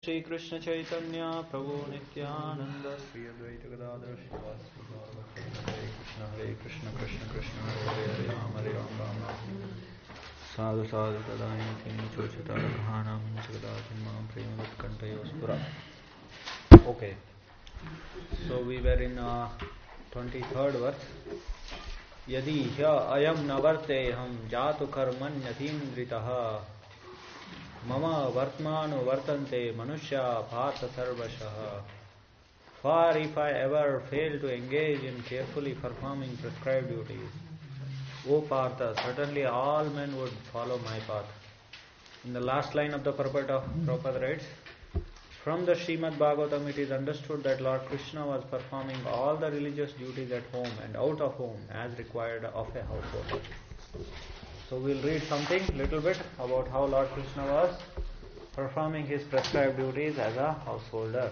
Shri Krishna Chaitanya Prabhu Nityananda Sri Advaita Gadadhar Srivastava Gaura Hare Krishna Krishna Krishna Hare Hare Hare Ram Sadhu Sadhu Tadayati Chochitara Kahanam Jagadatin Mam Premavat Kantayospura. Okay, so we were in 23rd verse. Yadi hya ayam navarte ham jatu karmanyatindritaha Mama vartmanu vartante manushya bhata sarvashaha. For if I ever fail to engage in carefully performing prescribed duties, O Partha, certainly all men would follow my path. In the last line of the purport of Prabhupada writes, from the Srimad Bhagavatam it is understood that Lord Krishna was performing all the religious duties at home and out of home as required of a householder. So we'll read something, little bit, about how Lord Krishna was performing his prescribed duties as a householder.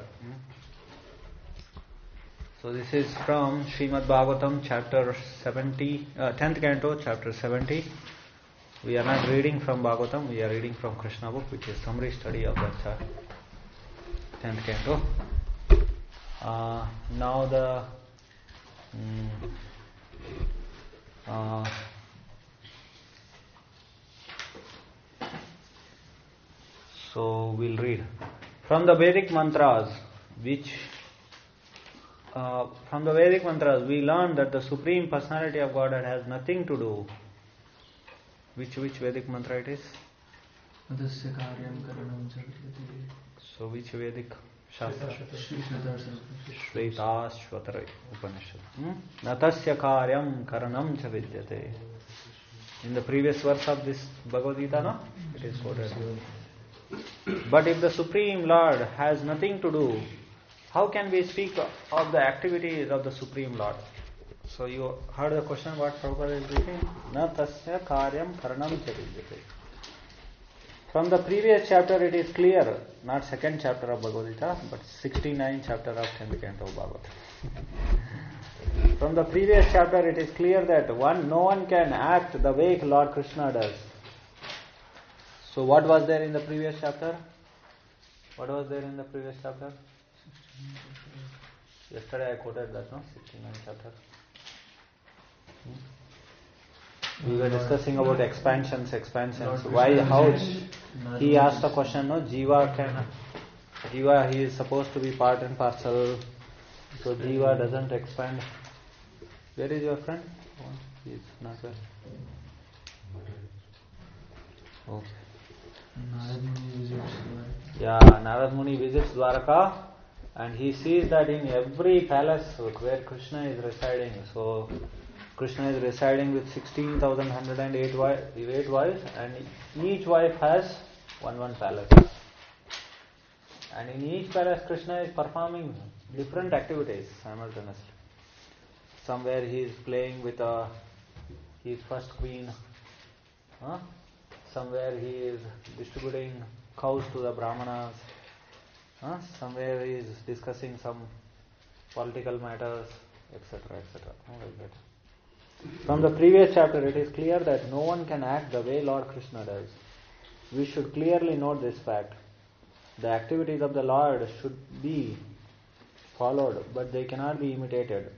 So this is from Srimad Bhagavatam, chapter 70, 10th canto, chapter 70. We are not reading from Bhagavatam, we are reading from Krishna book, which is summary study of that 10th canto. Now the so we'll read from the Vedic mantras, we learn that the Supreme Personality of Godhead has nothing to do. Which Vedic mantra it is? So which Vedic Shastra? Shvetashvatara Upanishad. Natasya karyam karanam cha vidyate. In the previous verse of this Bhagavad Gita, no? It is quoted. But if the Supreme Lord has nothing to do, how can we speak of the activities of the Supreme Lord? So you heard the question what Prabhupada is reading? Na tasya karyam karanam cha vidyate. From the previous chapter it is clear, not second chapter of Bhagavad Gita, but 69th chapter of 10th canto of Bhagavad. From the previous chapter it is clear that no one can act the way Lord Krishna does. So what was there in the previous chapter? What was there in the previous chapter? Yesterday I quoted that, no? 69th chapter. We were discussing about expansions. Why, how? He asked a question, no? Jiva, he is supposed to be part and parcel. So Jiva doesn't expand. Where is your friend? Oh, he is not there. Okay. Narad Muni visits Dwaraka and he sees that in every palace where Krishna is residing, so Krishna is residing with 16,108 wives and each wife has one palace. And in each palace Krishna is performing different activities simultaneously. Somewhere he is playing with his first queen. Somewhere he is distributing cows to the brahmanas. Somewhere he is discussing some political matters, etc., etc. Like that. From the previous chapter it is clear that no one can act the way Lord Krishna does. We should clearly note this fact. The activities of the Lord should be followed, but they cannot be imitated.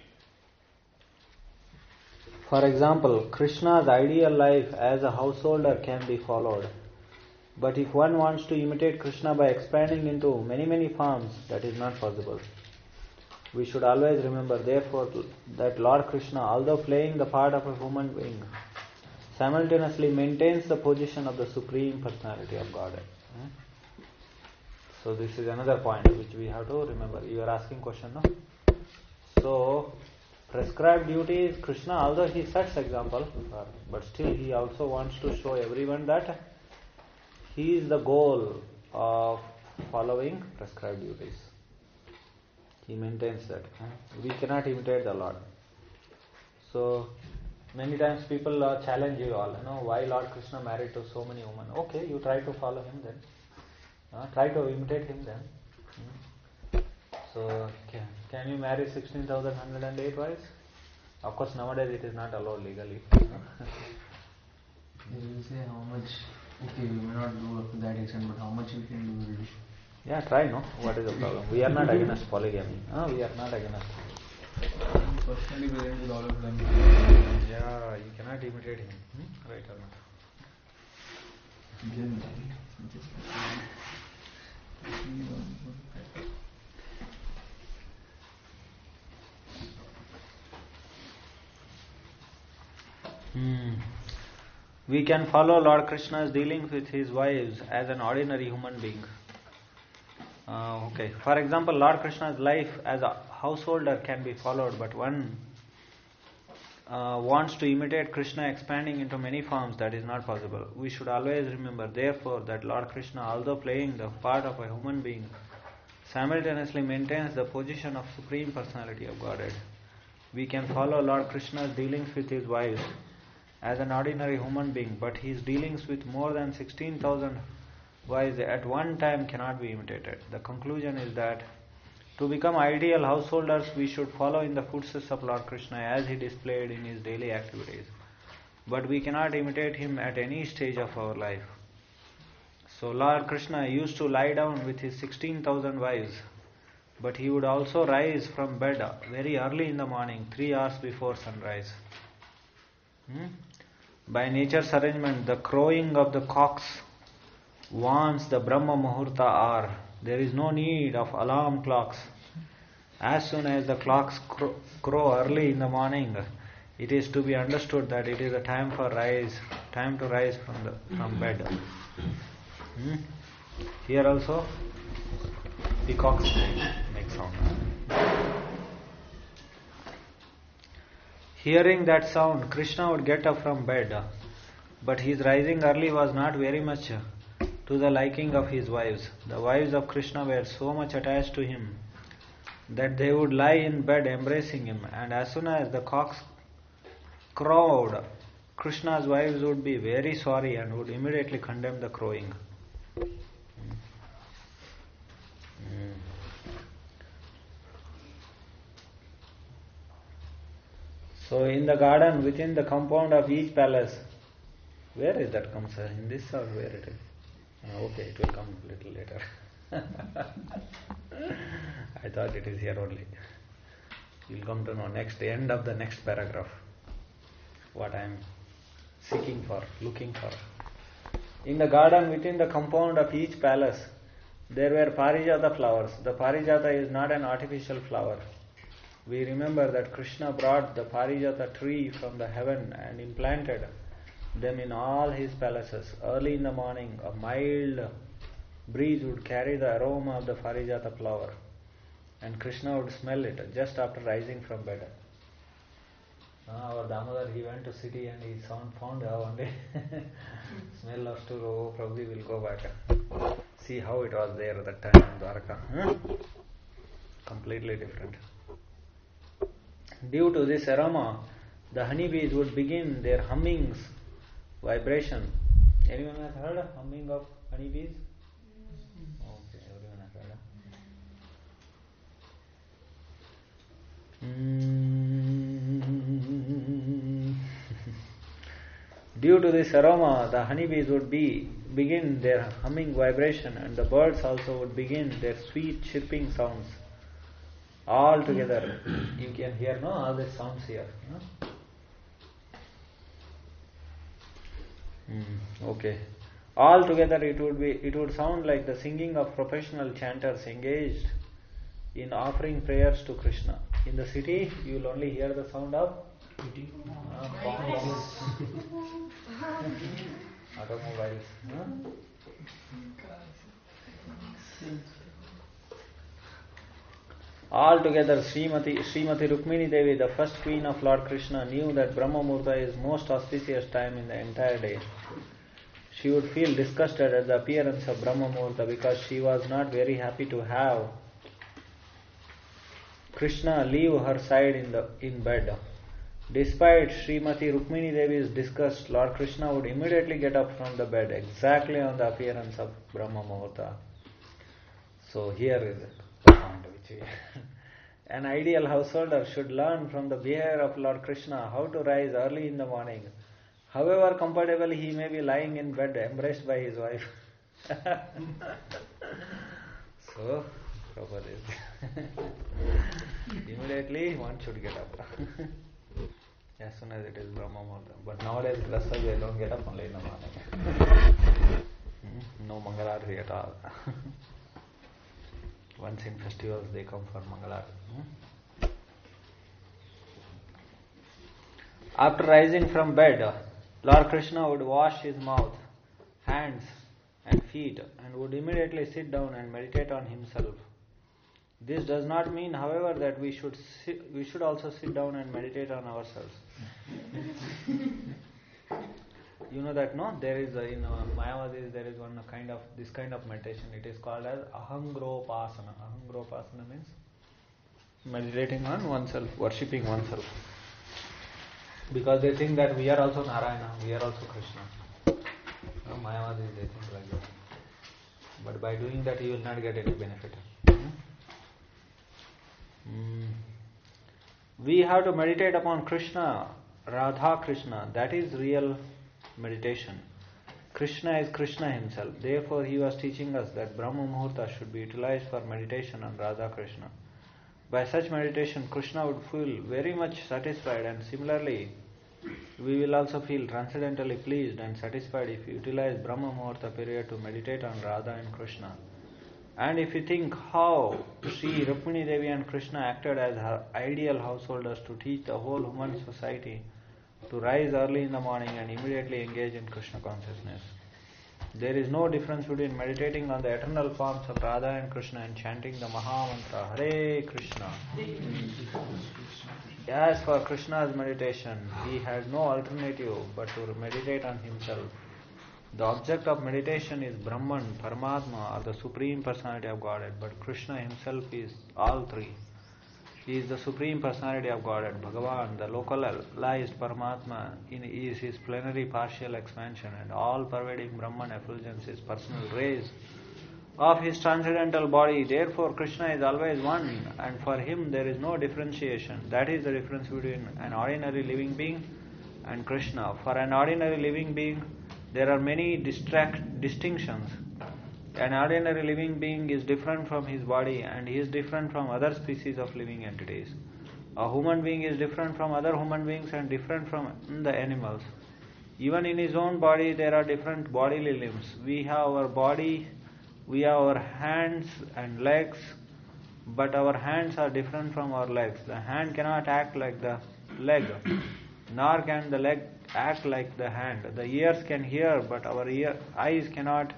For example, Krishna's ideal life as a householder can be followed. But if one wants to imitate Krishna by expanding into many forms, that is not possible. We should always remember, therefore, that Lord Krishna, although playing the part of a human being, simultaneously maintains the position of the Supreme Personality of Godhead. So this is another point which we have to remember. You are asking question, no? So, prescribed duties, Krishna, although he sets example, but still he also wants to show everyone that he is the goal of following prescribed duties. He maintains that. We cannot imitate the Lord. So, many times people challenge you all, why Lord Krishna married to so many women. Okay, you try to follow him then. Try to imitate him then. So, can you marry 16,108 wives? Of course, nowadays it is not allowed legally. They will say how much, okay, we may not do up to that extent, but how much we can do, we will do. Yeah, try, no? What is the problem? We are not against polygamy. We are not against. I'm personally present with all of them. Yeah, you cannot imitate him. Right or not? We can follow Lord Krishna's dealings with his wives as an ordinary human being. Okay. For example, Lord Krishna's life as a householder can be followed, but one wants to imitate Krishna expanding into many forms, that is not possible. We should always remember, therefore, that Lord Krishna, although playing the part of a human being, simultaneously maintains the position of Supreme Personality of Godhead. We can follow Lord Krishna's dealings with his wives as an ordinary human being, but his dealings with more than 16,000 wives at one time cannot be imitated. The conclusion is that to become ideal householders, we should follow in the footsteps of Lord Krishna as he displayed in his daily activities. But we cannot imitate him at any stage of our life. So Lord Krishna used to lie down with his 16,000 wives, but he would also rise from bed very early in the morning, 3 hours before sunrise. By nature's arrangement, the crowing of the cocks warns the Brahma Muhurta hour. There is no need of alarm clocks. As soon as the clocks crow early in the morning, it is to be understood that it is a time to rise from bed. Here also, peacocks make sound. Hearing that sound, Krishna would get up from bed, but his rising early was not very much to the liking of his wives. The wives of Krishna were so much attached to him that they would lie in bed embracing him, and as soon as the cocks crowed, Krishna's wives would be very sorry and would immediately condemn the crowing. So in the garden, within the compound of each palace, where is that comes? In this or where it is? Okay, it will come a little later. I thought it is here only. You will come to know next, the end of the next paragraph, what I am seeking for, looking for. In the garden within the compound of each palace, there were Parijata flowers. The Parijata is not an artificial flower. We remember that Krishna brought the Parijata tree from the heaven and implanted them in all his palaces. Early in the morning, a mild breeze would carry the aroma of the Parijata flower, and Krishna would smell it just after rising from bed. Our Damodar, he went to city and he found one day smell of stool. Oh, Prabhuji will go back. See how it was there at that time in Dwarka. Completely different. Due to this aroma, the honeybees would begin their hummings, vibration. Anyone has heard of humming of honeybees? Okay, everyone has heard. Due to this aroma, the honeybees would begin their humming vibration, and the birds also would begin their sweet chirping sounds. All together, you can hear, no, all the sounds here. No? Okay. All together, it would sound like the singing of professional chanters engaged in offering prayers to Krishna. In the city, you will only hear the sound of automobiles. Altogether, Srimati Rukmini Devi, the first queen of Lord Krishna, knew that Brahma Muhurta is most auspicious time in the entire day. She would feel disgusted at the appearance of Brahma Muhurta because she was not very happy to have Krishna leave her side in bed. Despite Srimati Rukmini Devi's disgust, Lord Krishna would immediately get up from the bed exactly on the appearance of Brahma Muhurta. So here is the point which an ideal householder should learn from the behavior of Lord Krishna how to rise early in the morning, however comfortably he may be lying in bed embraced by his wife. Oh, Prabhupada is. Immediately one should get up. As soon as it is Brahma Muhurta. But nowadays, Rasas, they don't get up only in the morning. No Mangalarati at all. Once in festivals, they come for Mangalarati. After rising from bed, Lord Krishna would wash his mouth, hands and feet and would immediately sit down and meditate on himself. This does not mean, however, that we should also sit down and meditate on ourselves. You know that, no? There is in Mayavadis there is this kind of meditation. It is called as Ahangropasana. Ahangropasana means meditating on oneself, worshipping oneself. Because they think that we are also Narayana, we are also Krishna. Mayavadis, they think like that. But by doing that, you will not get any benefit. We have to meditate upon Krishna, Radha Krishna. That is real meditation. Krishna is Krishna himself. Therefore, he was teaching us that Brahma Muhurta should be utilized for meditation on Radha Krishna. By such meditation, Krishna would feel very much satisfied, and similarly, we will also feel transcendently pleased and satisfied if we utilize Brahma Muhurta period to meditate on Radha and Krishna. And if you think how Sri Rukmini Devi and Krishna acted as her ideal householders to teach the whole human society to rise early in the morning and immediately engage in Krishna consciousness. There is no difference between meditating on the eternal forms of Radha and Krishna and chanting the Maha Mantra, Hare Krishna. As for Krishna's meditation, he had no alternative but to meditate on himself. The object of meditation is Brahman, Paramatma, or the Supreme Personality of Godhead, but Krishna himself is all three. He is the Supreme Personality of Godhead, Bhagavan, the localized Paramatma is his plenary partial expansion, and all-pervading Brahman effulgence is personal rays of his transcendental body. Therefore, Krishna is always one, and for him there is no differentiation. That is the difference between an ordinary living being and Krishna. For an ordinary living being, there are many distinctions. An ordinary living being is different from his body, and he is different from other species of living entities. A human being is different from other human beings and different from the animals. Even in his own body, there are different bodily limbs. We have our body, we have our hands and legs, but our hands are different from our legs. The hand cannot act like the leg, nor can the leg act like the hand. The ears can hear, but our eyes cannot.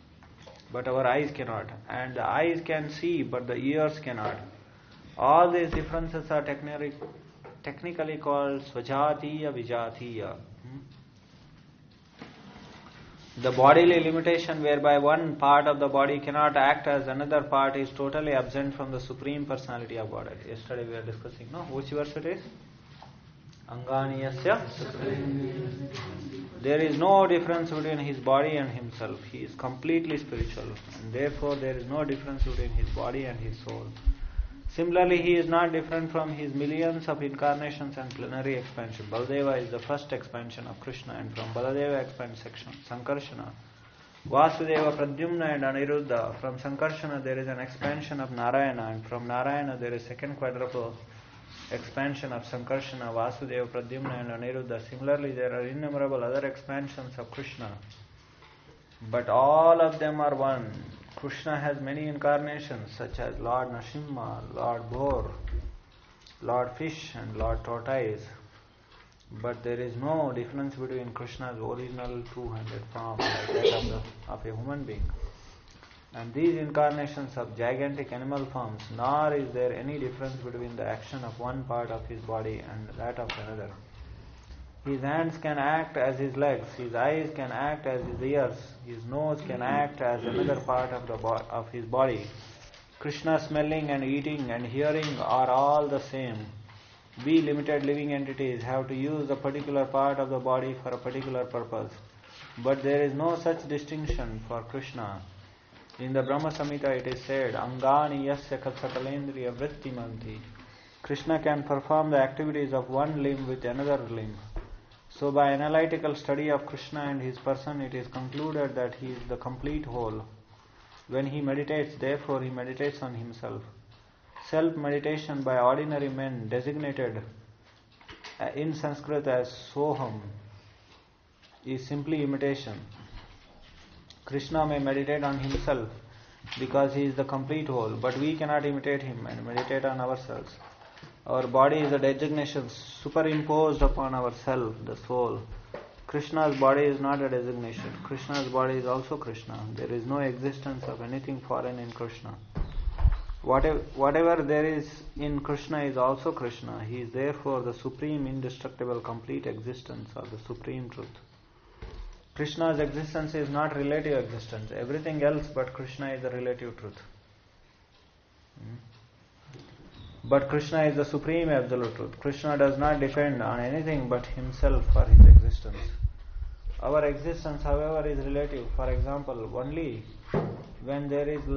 And the eyes can see, but the ears cannot. All these differences are technically called Svajatiya Vijatiya. The bodily limitation whereby one part of the body cannot act as another part is totally absent from the Supreme Personality of Godhead. Yesterday we were discussing, no? Which verse it is? Anganiyasya. There is no difference between his body and himself. He is completely spiritual, and therefore there is no difference between his body and his soul. Similarly, he is not different from his millions of incarnations and plenary expansion. Baladeva is the first expansion of Krishna, and from Baladeva expands Sankarshana, Vasudeva, Pradyumna and Aniruddha. From Sankarshana there is an expansion of Narayana, and from Narayana there is second quadruple expansion of Sankarshana, Vasudeva, Pradyumna and Aniruddha. Similarly, there are innumerable other expansions of Krishna, but all of them are one. Krishna has many incarnations such as Lord Narasimha, Lord Boar, Lord Fish and Lord Tortoise, but there is no difference between Krishna's original two-handed form like that of a human being and these incarnations of gigantic animal forms, nor is there any difference between the action of one part of his body and that of another. His hands can act as his legs, his eyes can act as his ears, his nose can act as another part of his body. Krishna smelling and eating and hearing are all the same. We limited living entities have to use a particular part of the body for a particular purpose, but there is no such distinction for Krishna. In the Brahma Samhita it is said, Angani yasya katsakalendriya vrittimanti. Krishna can perform the activities of one limb with another limb. So by analytical study of Krishna and his person, it is concluded that he is the complete whole. When he meditates, therefore, he meditates on himself. Self-meditation by ordinary men, designated in Sanskrit as Soham, is simply imitation. Krishna may meditate on himself because he is the complete whole, but we cannot imitate him and meditate on ourselves. Our body is a designation superimposed upon ourself, the soul. Krishna's body is not a designation. Krishna's body is also Krishna. There is no existence of anything foreign in Krishna. Whatever there is in Krishna is also Krishna. He is therefore the supreme, indestructible, complete existence or the supreme truth. Krishna's existence is not relative existence. Everything else but Krishna is the relative truth. But Krishna is the supreme absolute truth. Krishna does not depend on anything but himself for his existence. Our existence, however, is relative. For example, only when there is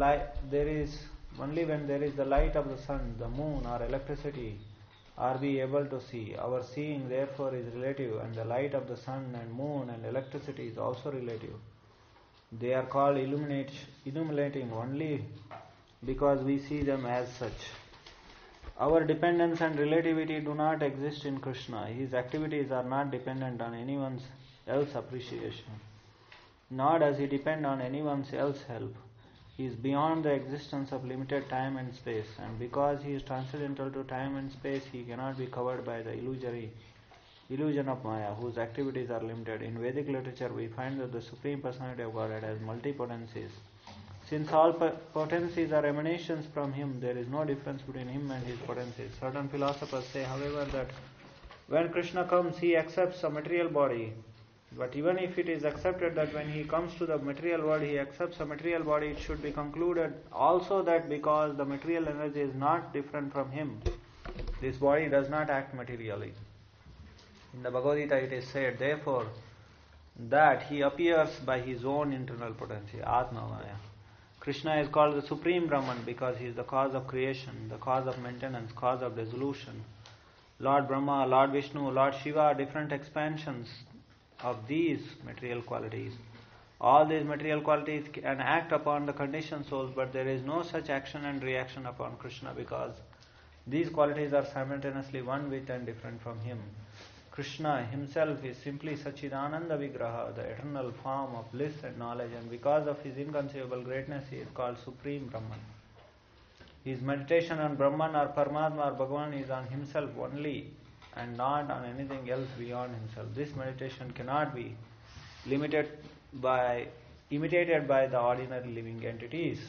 the light of the sun, the moon, or electricity, are we able to see. Our seeing, therefore, is relative, and the light of the sun and moon and electricity is also relative. They are called illuminating only because we see them as such. Our dependence and relativity do not exist in Krishna. His activities are not dependent on anyone else's appreciation, nor does he depend on anyone else's help. He is beyond the existence of limited time and space, and because he is transcendental to time and space, he cannot be covered by the illusion of Maya, whose activities are limited. In Vedic literature, we find that the Supreme Personality of Godhead has multi-potencies. Since all potencies are emanations from him, there is no difference between him and his potencies. Certain philosophers say, however, that when Krishna comes, he accepts a material body. But even if it is accepted that when he comes to the material world, he accepts a material body, it should be concluded also that because the material energy is not different from him, this body does not act materially. In the Bhagavad Gita it is said, therefore, that he appears by his own internal potency, Atma Maya. Krishna is called the Supreme Brahman because he is the cause of creation, the cause of maintenance, cause of dissolution. Lord Brahma, Lord Vishnu, Lord Shiva are different expansions of these material qualities. All these material qualities can act upon the conditioned souls, but there is no such action and reaction upon Krishna because these qualities are simultaneously one with and different from him. Krishna himself is simply Sachidananda Vigraha, the eternal form of bliss and knowledge, and because of his inconceivable greatness, he is called Supreme Brahman. His meditation on Brahman or Paramatma or Bhagavan is on himself only and not on anything else beyond himself. This meditation cannot be imitated by the ordinary living entities.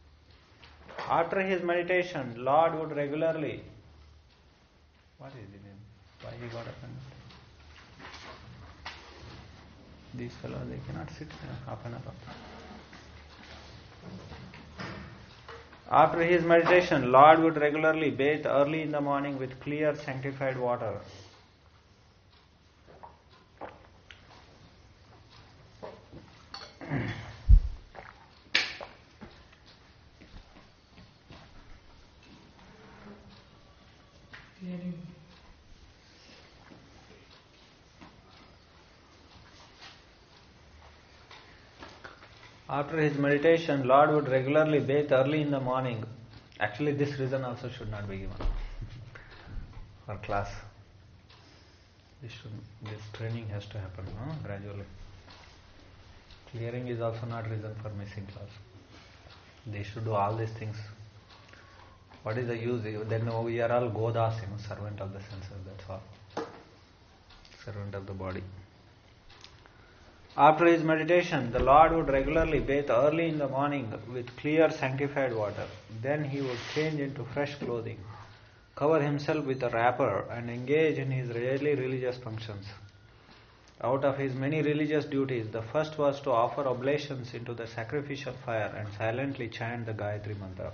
After his meditation, Lord would regularly... What is the name? Why he got offended? These fellows, they cannot sit half an hour. After his meditation, Lord would regularly bathe early in the morning with clear, sanctified water. After his meditation, Lord would regularly bathe early in the morning. Actually, this reason also should not be given for class. This training has to happen gradually. Clearing is also not reason for missing class. They should do all these things. What is the use? Then we are all Godas, servant of the senses, that's all. Servant of the body. After his meditation, the Lord would regularly bathe early in the morning with clear sanctified water. Then he would change into fresh clothing, cover himself with a wrapper, and engage in his daily religious functions. Out of his many religious duties, the first was to offer oblations into the sacrificial fire and silently chant the Gayatri Mantra.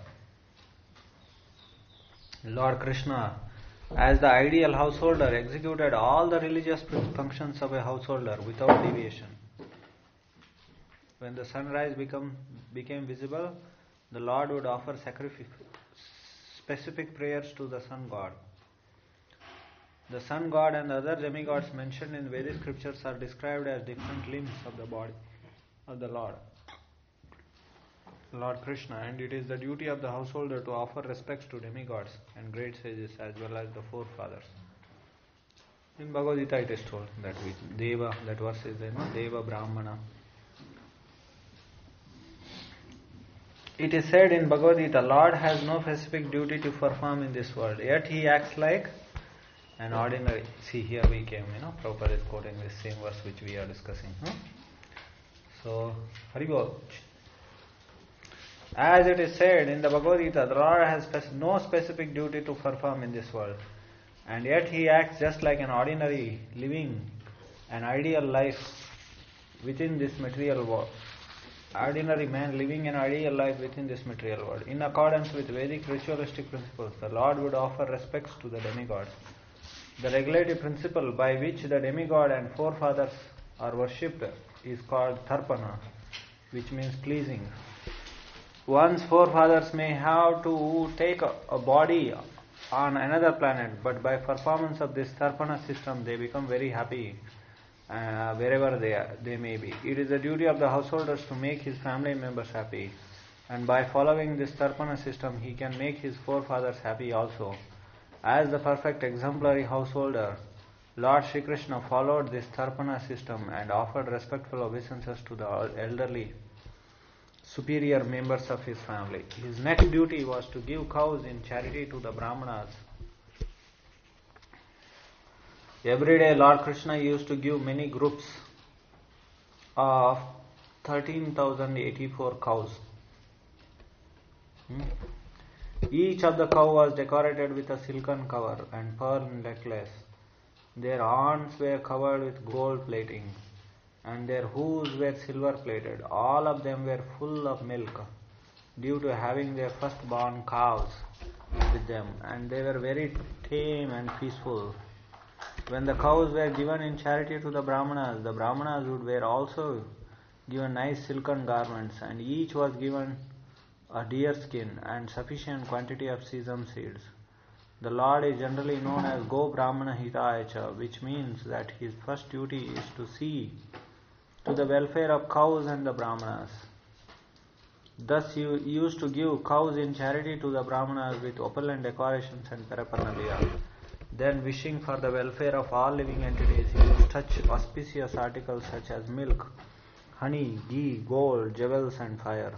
Lord Krishna, as the ideal householder, executed all the religious functions of a householder without deviation. When the sunrise became visible, the Lord would offer specific prayers to the sun god. The sun god and the other demigods mentioned in Vedic scriptures are described as different limbs of the body of the Lord. Lord Krishna, and it is the duty of the householder to offer respects to demigods and great sages as well as the forefathers. In Bhagavad Gita it is told that Deva, that verse is there, Deva Brahmana. It is said in Bhagavad Gita, Lord has no specific duty to perform in this world, yet he acts like an ordinary. See, here we came, Prabhupada is quoting this same verse which we are discussing. So, Haribol. As it is said in the Bhagavad Gita, the Lord has no specific duty to perform in this world, and yet he acts just like an ordinary, living an ideal life within this material world. Ordinary man living an ideal life within this material world. In accordance with Vedic ritualistic principles, the Lord would offer respects to the demigods. The regulative principle by which the demigod and forefathers are worshipped is called Tarpana, which means pleasing. One's forefathers may have to take a body on another planet, but by performance of this Tarpana system, they become very happy wherever they may be. It is the duty of the householders to make his family members happy, and by following this Tarpana system, he can make his forefathers happy also. As the perfect exemplary householder, Lord Shri Krishna followed this Tarpana system and offered respectful obeisances to the elderly, superior members of his family. His next duty was to give cows in charity to the Brahmanas. Every day Lord Krishna used to give many groups of 13,084 cows. Each of the cow was decorated with a silken cover and pearl necklace. Their horns were covered with gold plating, and their hooves were silver plated. All of them were full of milk due to having their firstborn calves with them, and they were very tame and peaceful. When the cows were given in charity to the Brahmanas were also given nice silken garments, and each was given a deer skin and sufficient quantity of sesame seeds. The Lord is generally known as Go Brahmana Hitaya Cha, which means that his first duty is to see to the welfare of cows and the Brahmanas. Thus he used to give cows in charity to the Brahmanas with opulent decorations and paraphernalia. Then, wishing for the welfare of all living entities, he would touch auspicious articles such as milk, honey, ghee, gold, jewels and fire.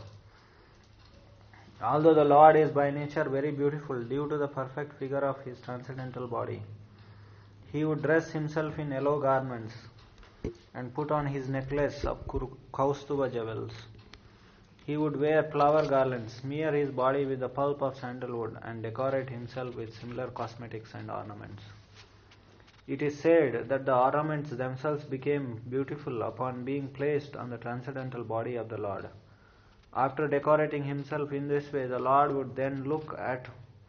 Although the Lord is by nature very beautiful due to the perfect figure of his transcendental body, he would dress himself in yellow garments and put on his necklace of Kaustuva jewels. He would wear flower garlands, smear his body with the pulp of sandalwood, and decorate himself with similar cosmetics and ornaments. It is said that the ornaments themselves became beautiful upon being placed on the transcendental body of the Lord. After decorating himself in this way, the Lord would then look at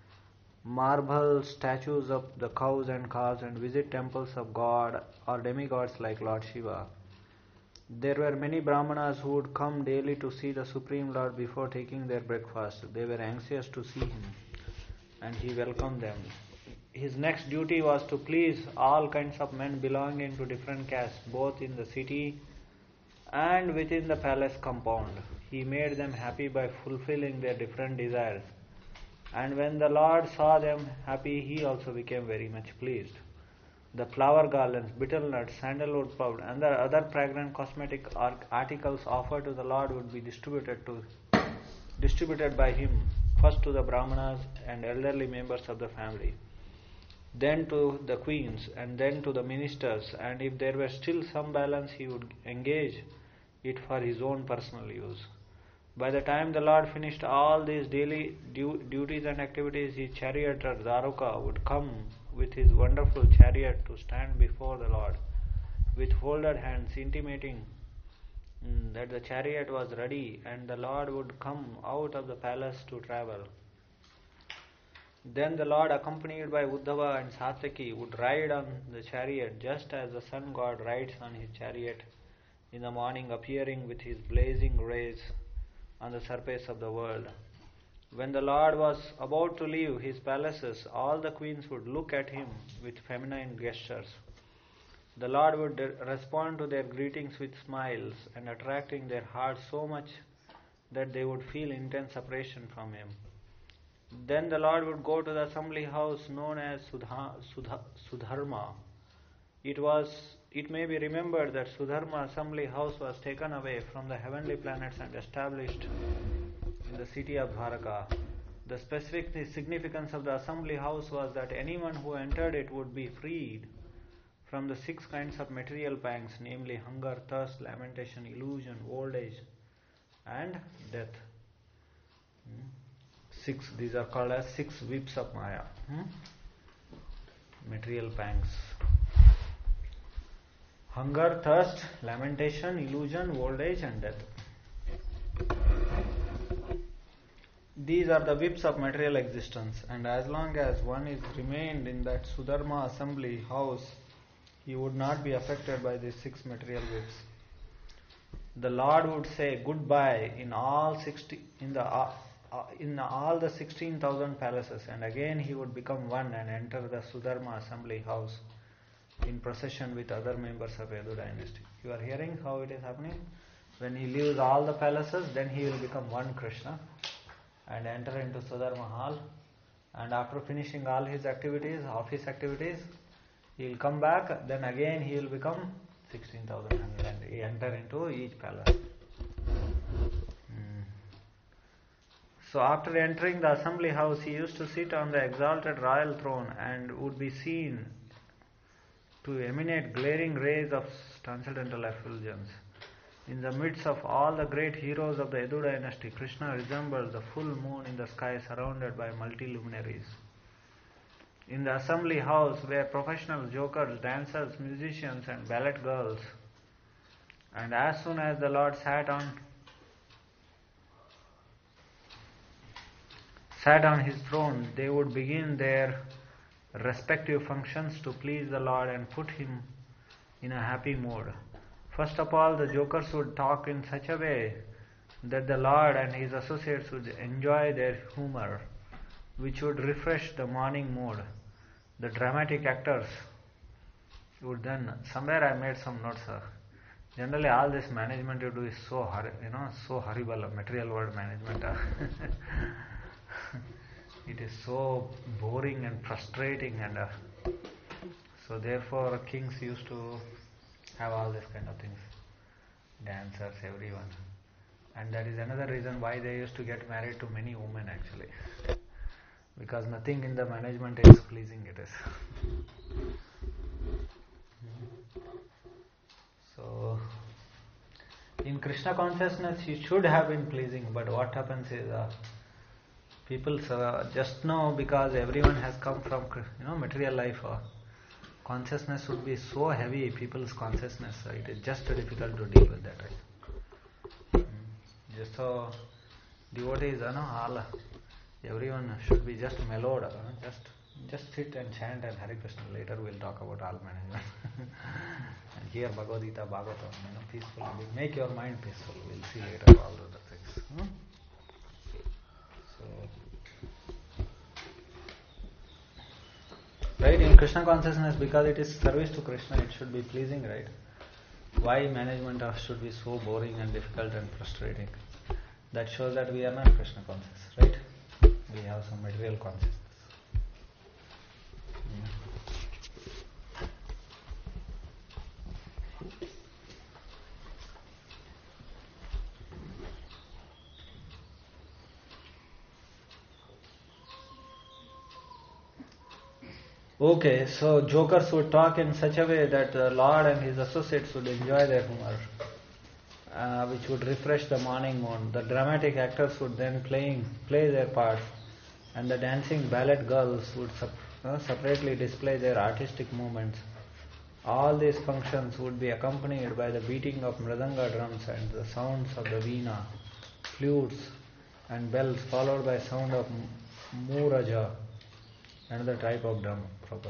marble statues of the cows and calves and visit temples of God or demigods like Lord Shiva. There were many Brahmanas who would come daily to see the Supreme Lord before taking their breakfast. They were anxious to see him, and he welcomed them. His next duty was to please all kinds of men belonging to different castes, both in the city and within the palace compound. He made them happy by fulfilling their different desires. And when the Lord saw them happy, he also became very much pleased. The flower garlands, betel nuts, sandalwood powder, and the other fragrant cosmetic articles offered to the Lord would be distributed by him, first to the Brahmanas and elderly members of the family, then to the queens, and then to the ministers, and if there were still some balance, he would engage it for his own personal use. By the time the Lord finished all these daily duties and activities, his charioteer Daruka would come with his wonderful chariot to stand before the Lord with folded hands, intimating that the chariot was ready, and the Lord would come out of the palace to travel. Then the Lord, accompanied by Uddhava and Satyaki, would ride on the chariot just as the sun god rides on his chariot in the morning, appearing with his blazing rays on the surface of the world. When the Lord was about to leave his palaces, all the queens would look at him with feminine gestures. The Lord would respond to their greetings with smiles and attracting their hearts so much that they would feel intense separation from him. Then the Lord would go to the assembly house known as Sudharma. It may be remembered that Sudharma assembly house was taken away from the heavenly planets and established in the city of Dwaraka. The specific significance of the assembly house was that anyone who entered it would be freed from the 6 kinds of material pangs, namely hunger, thirst, lamentation, illusion, old age, and death. 6, these are called as 6 whips of Maya. Material pangs. Hunger, thirst, lamentation, illusion, old age, and death. These are the whips of material existence, and as long as one is remained in that Sudharma assembly house, he would not be affected by these 6 material whips. The Lord would say goodbye in all the 16,000 palaces, and again he would become one and enter the Sudharma assembly house in procession with other members of Yadu dynasty. You are hearing how it is happening? When he leaves all the palaces, then he will become one Krishna and enter into Sudharma hall, and after finishing all his activities, office activities, he will come back, then again he will become 16,000 and he enter into each palace. So after entering the assembly house, he used to sit on the exalted royal throne and would be seen to emanate glaring rays of transcendental effulgence. In the midst of all the great heroes of the Yadu dynasty, Krishna resembled the full moon in the sky surrounded by multi-luminaries. In the assembly house were professional jokers, dancers, musicians, and ballet girls. And as soon as the Lord sat on his throne, they would begin their respective functions to please the Lord and put him in a happy mood. First of all, the jokers would talk in such a way that the Lord and his associates would enjoy their humor, which would refresh the morning mood. The dramatic actors would then, somewhere I made some notes. Generally, all this management you do is so horrible. Material world management. It is so boring and frustrating, and so therefore kings used to have all this kind of things, dancers, everyone, and that is another reason why they used to get married to many women actually, because nothing in the management is pleasing it is. So in Krishna consciousness he should have been pleasing, but what happens is people just now, because everyone has come from material life, consciousness would be so heavy, people's consciousness, it is just difficult to deal with that. Right? Just so devotees, everyone should be just mellowed, just sit and chant and Hare Krishna. Later we'll talk about all management. And hear Bhagavad Gita, Bhagavatam, peaceful. Make your mind peaceful. We'll see later all the things. Right, in Krishna consciousness, because it is service to Krishna, it should be pleasing, right? Why management should be so boring and difficult and frustrating? That shows that we are not Krishna conscious, right? We have some material consciousness. Okay, so jokers would talk in such a way that the Lord and his associates would enjoy their humor, which would refresh the morning mood. The dramatic actors would then play their parts, and the dancing ballet girls would separately display their artistic movements. All these functions would be accompanied by the beating of mridanga drums and the sounds of the veena, flutes and bells, followed by sound of muraja, another type of drum.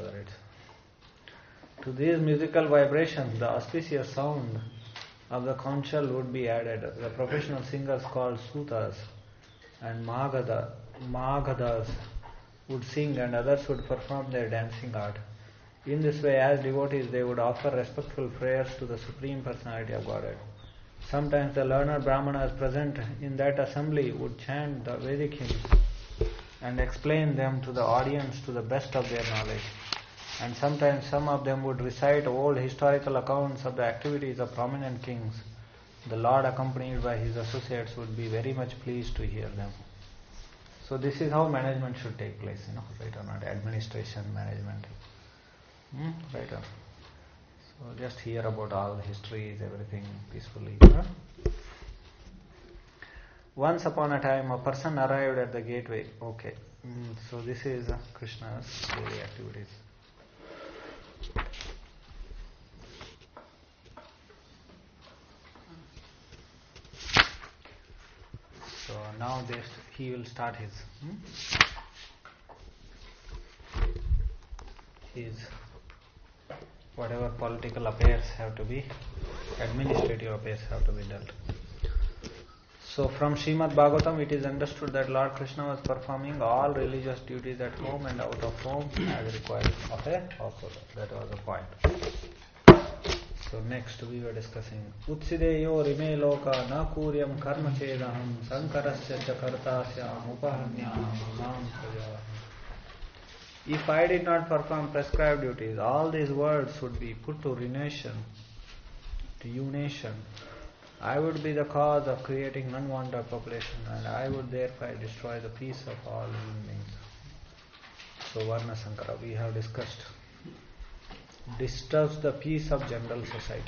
To these musical vibrations, the auspicious sound of the conch shell would be added. The professional singers called sutas and magadas would sing, and others would perform their dancing art. In this way, as devotees, they would offer respectful prayers to the Supreme Personality of Godhead. Sometimes the learned Brahmanas present in that assembly would chant the Vedic hymns and explain them to the audience to the best of their knowledge. And sometimes some of them would recite old historical accounts of the activities of prominent kings. The Lord, accompanied by his associates, would be very much pleased to hear them. So this is how management should take place, right or not? Administration, management. Right or not? So just hear about all the histories, everything peacefully. Once upon a time, a person arrived at the gateway. Okay. So this is Krishna's daily activities. So now he will start his whatever political affairs have to be, administrative affairs have to be dealt. So from Srimad Bhagavatam it is understood that Lord Krishna was performing all religious duties at home and out of home as required of a household. That was the point. So next we were discussing Utsideyo rime loka na kuryam karma chedaham sankarasya chakartasyam upahanyam mam praja. If I did not perform prescribed duties, all these worlds would be put to ruination, to unation. I would be the cause of creating unwanted population, and I would thereby destroy the peace of all human beings. So Varna Sankara, we have discussed, disturbs the peace of general society.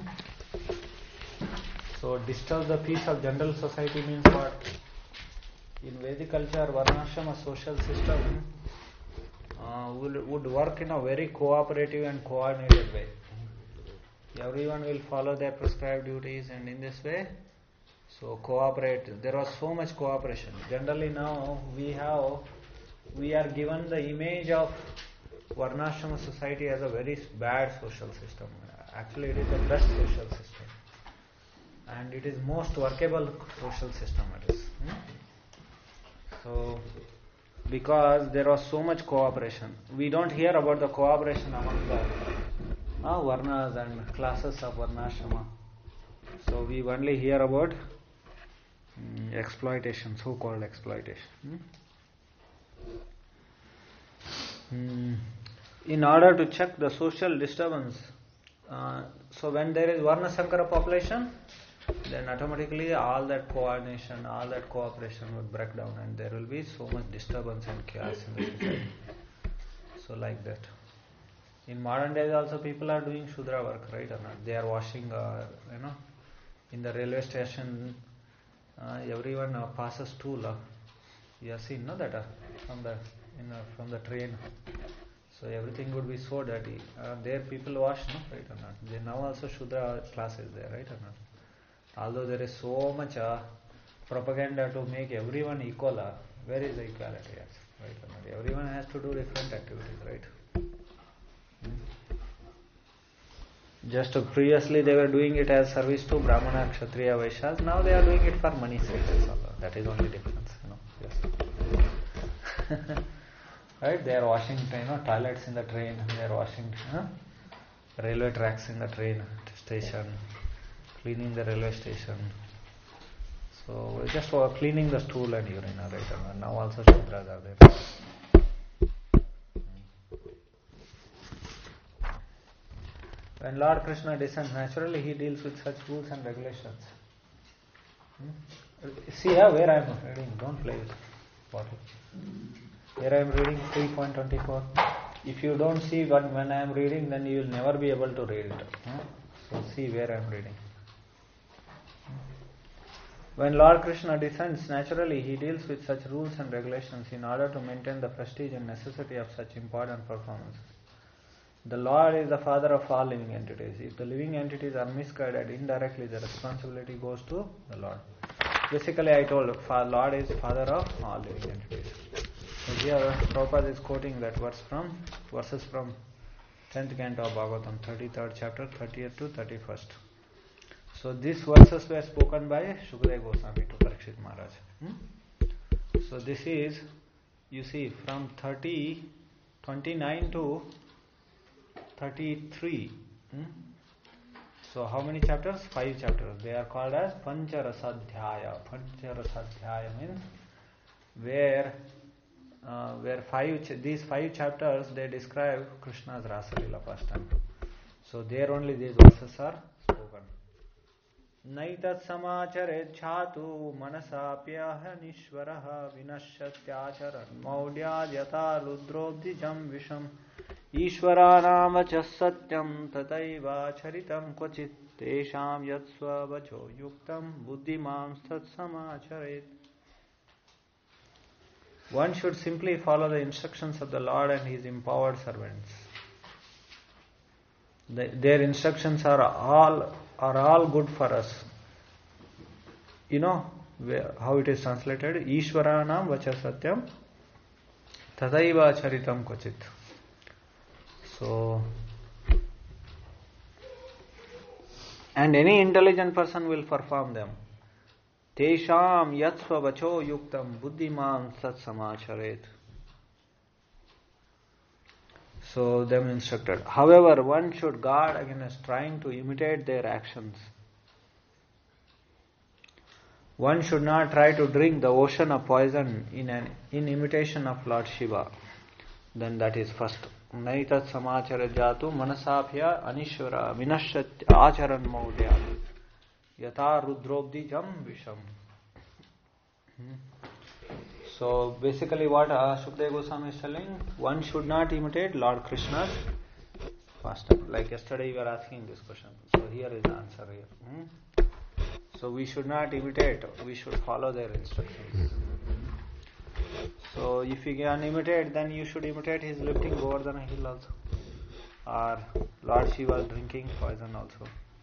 So disturbs the peace of general society means what? In Vedic culture, Varnashrama social system would work in a very cooperative and coordinated way. Everyone will follow their prescribed duties, and in this way, so cooperate. There was so much cooperation. Generally now we are given the image of Varnashrama society as a very bad social system. Actually, it is the best social system, and it is most workable social system. It is. So, because there was so much cooperation, we don't hear about the cooperation among the Varnas and classes of Varnashrama. So we only hear about exploitation, so-called exploitation. In order to check the social disturbance, so when there is Varna Sankara population, then automatically all that coordination, all that cooperation would break down, and there will be so much disturbance and chaos in the society. So like that. In modern days also people are doing Shudra work, right or not? They are washing, in the railway station, everyone passes tool. You have seen, no, that from the train. So everything would be so dirty. There people wash, no, right or not? They now also Shudra class is there, right or not? Although there is so much propaganda to make everyone equal, where is the equality? Right or not? Everyone has to do different activities, right? Just previously they were doing it as service to Brahmana, Kshatriya, Vaishyas. Now they are doing it for money sake. That is only difference. Yes. Right? They are washing, toilets in the train. They are washing railway tracks in the train station, cleaning the railway station. So just for cleaning the stool and urine. Right? Now also Shudras are there. When Lord Krishna descends, naturally he deals with such rules and regulations. See where I am reading, don't play with bottle. Here I am reading 3.24. If you don't see when I am reading, then you will never be able to read it. So see where I am reading. When Lord Krishna descends, naturally he deals with such rules and regulations in order to maintain the prestige and necessity of such important performances. The Lord is the father of all living entities. If the living entities are misguided, indirectly the responsibility goes to the Lord. Basically, I told Lord is father of all living entities. So here Prabhupada is quoting that verses from 10th canto of Bhagavatam, 33rd chapter, 30th to 31st. So these verses were spoken by Shukadeva Goswami to Parikshit Maharaj. So this is, you see, from 29 to 33. So how many chapters? 5 chapters. They are called as Pancharasadhyaya. Pancharasadhyaya means where these 5 chapters they describe Krishna's Rasa Leela pastime. So there only these verses are spoken. Naitat samachare chhatu manasapyah nishvaraha vinashatyacharan maudya yata rudrobdijam visham Ishvaranam vachas satyam tataiva charitam kvachit tesham yatsva vacho yuktam buddhimam stat samacharet. One should simply follow the instructions of the Lord and His empowered servants. Their instructions are all good for us. You know how it is translated? Ishvaranam vachas satyam tataiva charitam kvachit. So, and any intelligent person will perform them. Tesham yatsva vacho yuktam buddhimam sat samacharet. So, them instructed. However, one should guard against trying to imitate their actions. One should not try to drink the ocean of poison in imitation of Lord Shiva. Then that is first. Naitat samachara jatu manasapya anishvara vinashat acharan maudya yata rudrobdi jam visham. So basically what Shukdev Goswami is telling, one should not imitate Lord Krishna's pastime. Like yesterday we were asking this question. So here is the answer here. So we should not imitate, we should follow their instructions. So if you can imitate, then you should imitate his lifting Govardhana hill also, or Lord Shiva drinking poison also.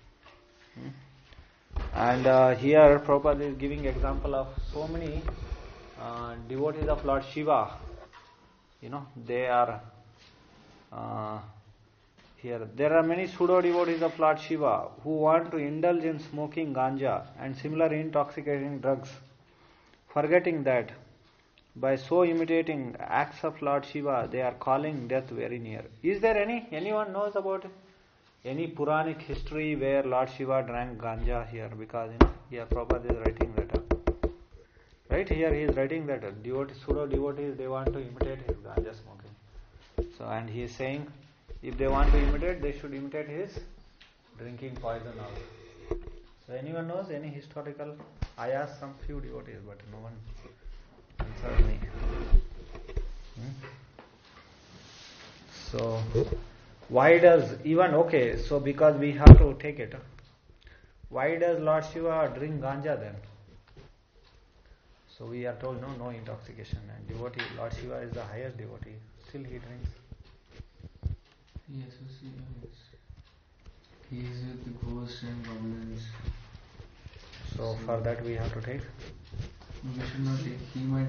And here Prabhupada is giving example of so many devotees of Lord Shiva. You know, they are here. There are many pseudo devotees of Lord Shiva who want to indulge in smoking ganja and similar intoxicating drugs, forgetting that by so imitating acts of Lord Shiva, they are calling death very near. Is there anyone knows about any Puranic history where Lord Shiva drank ganja here? Because here Prabhupada is writing that up. Right here he is writing that pseudo devotees, they want to imitate his ganja smoking. So and he is saying, if they want to imitate, they should imitate his drinking poison also. So anyone knows any historical? I asked some few devotees, but no one answered me. So why does so because we have to take it, why does Lord Shiva drink ganja then? So we are told no intoxication, and devotee, Lord Shiva is the highest devotee, still he drinks. Yes, he is with the ghosts and goblins. So for that we have to take? We should not take. He might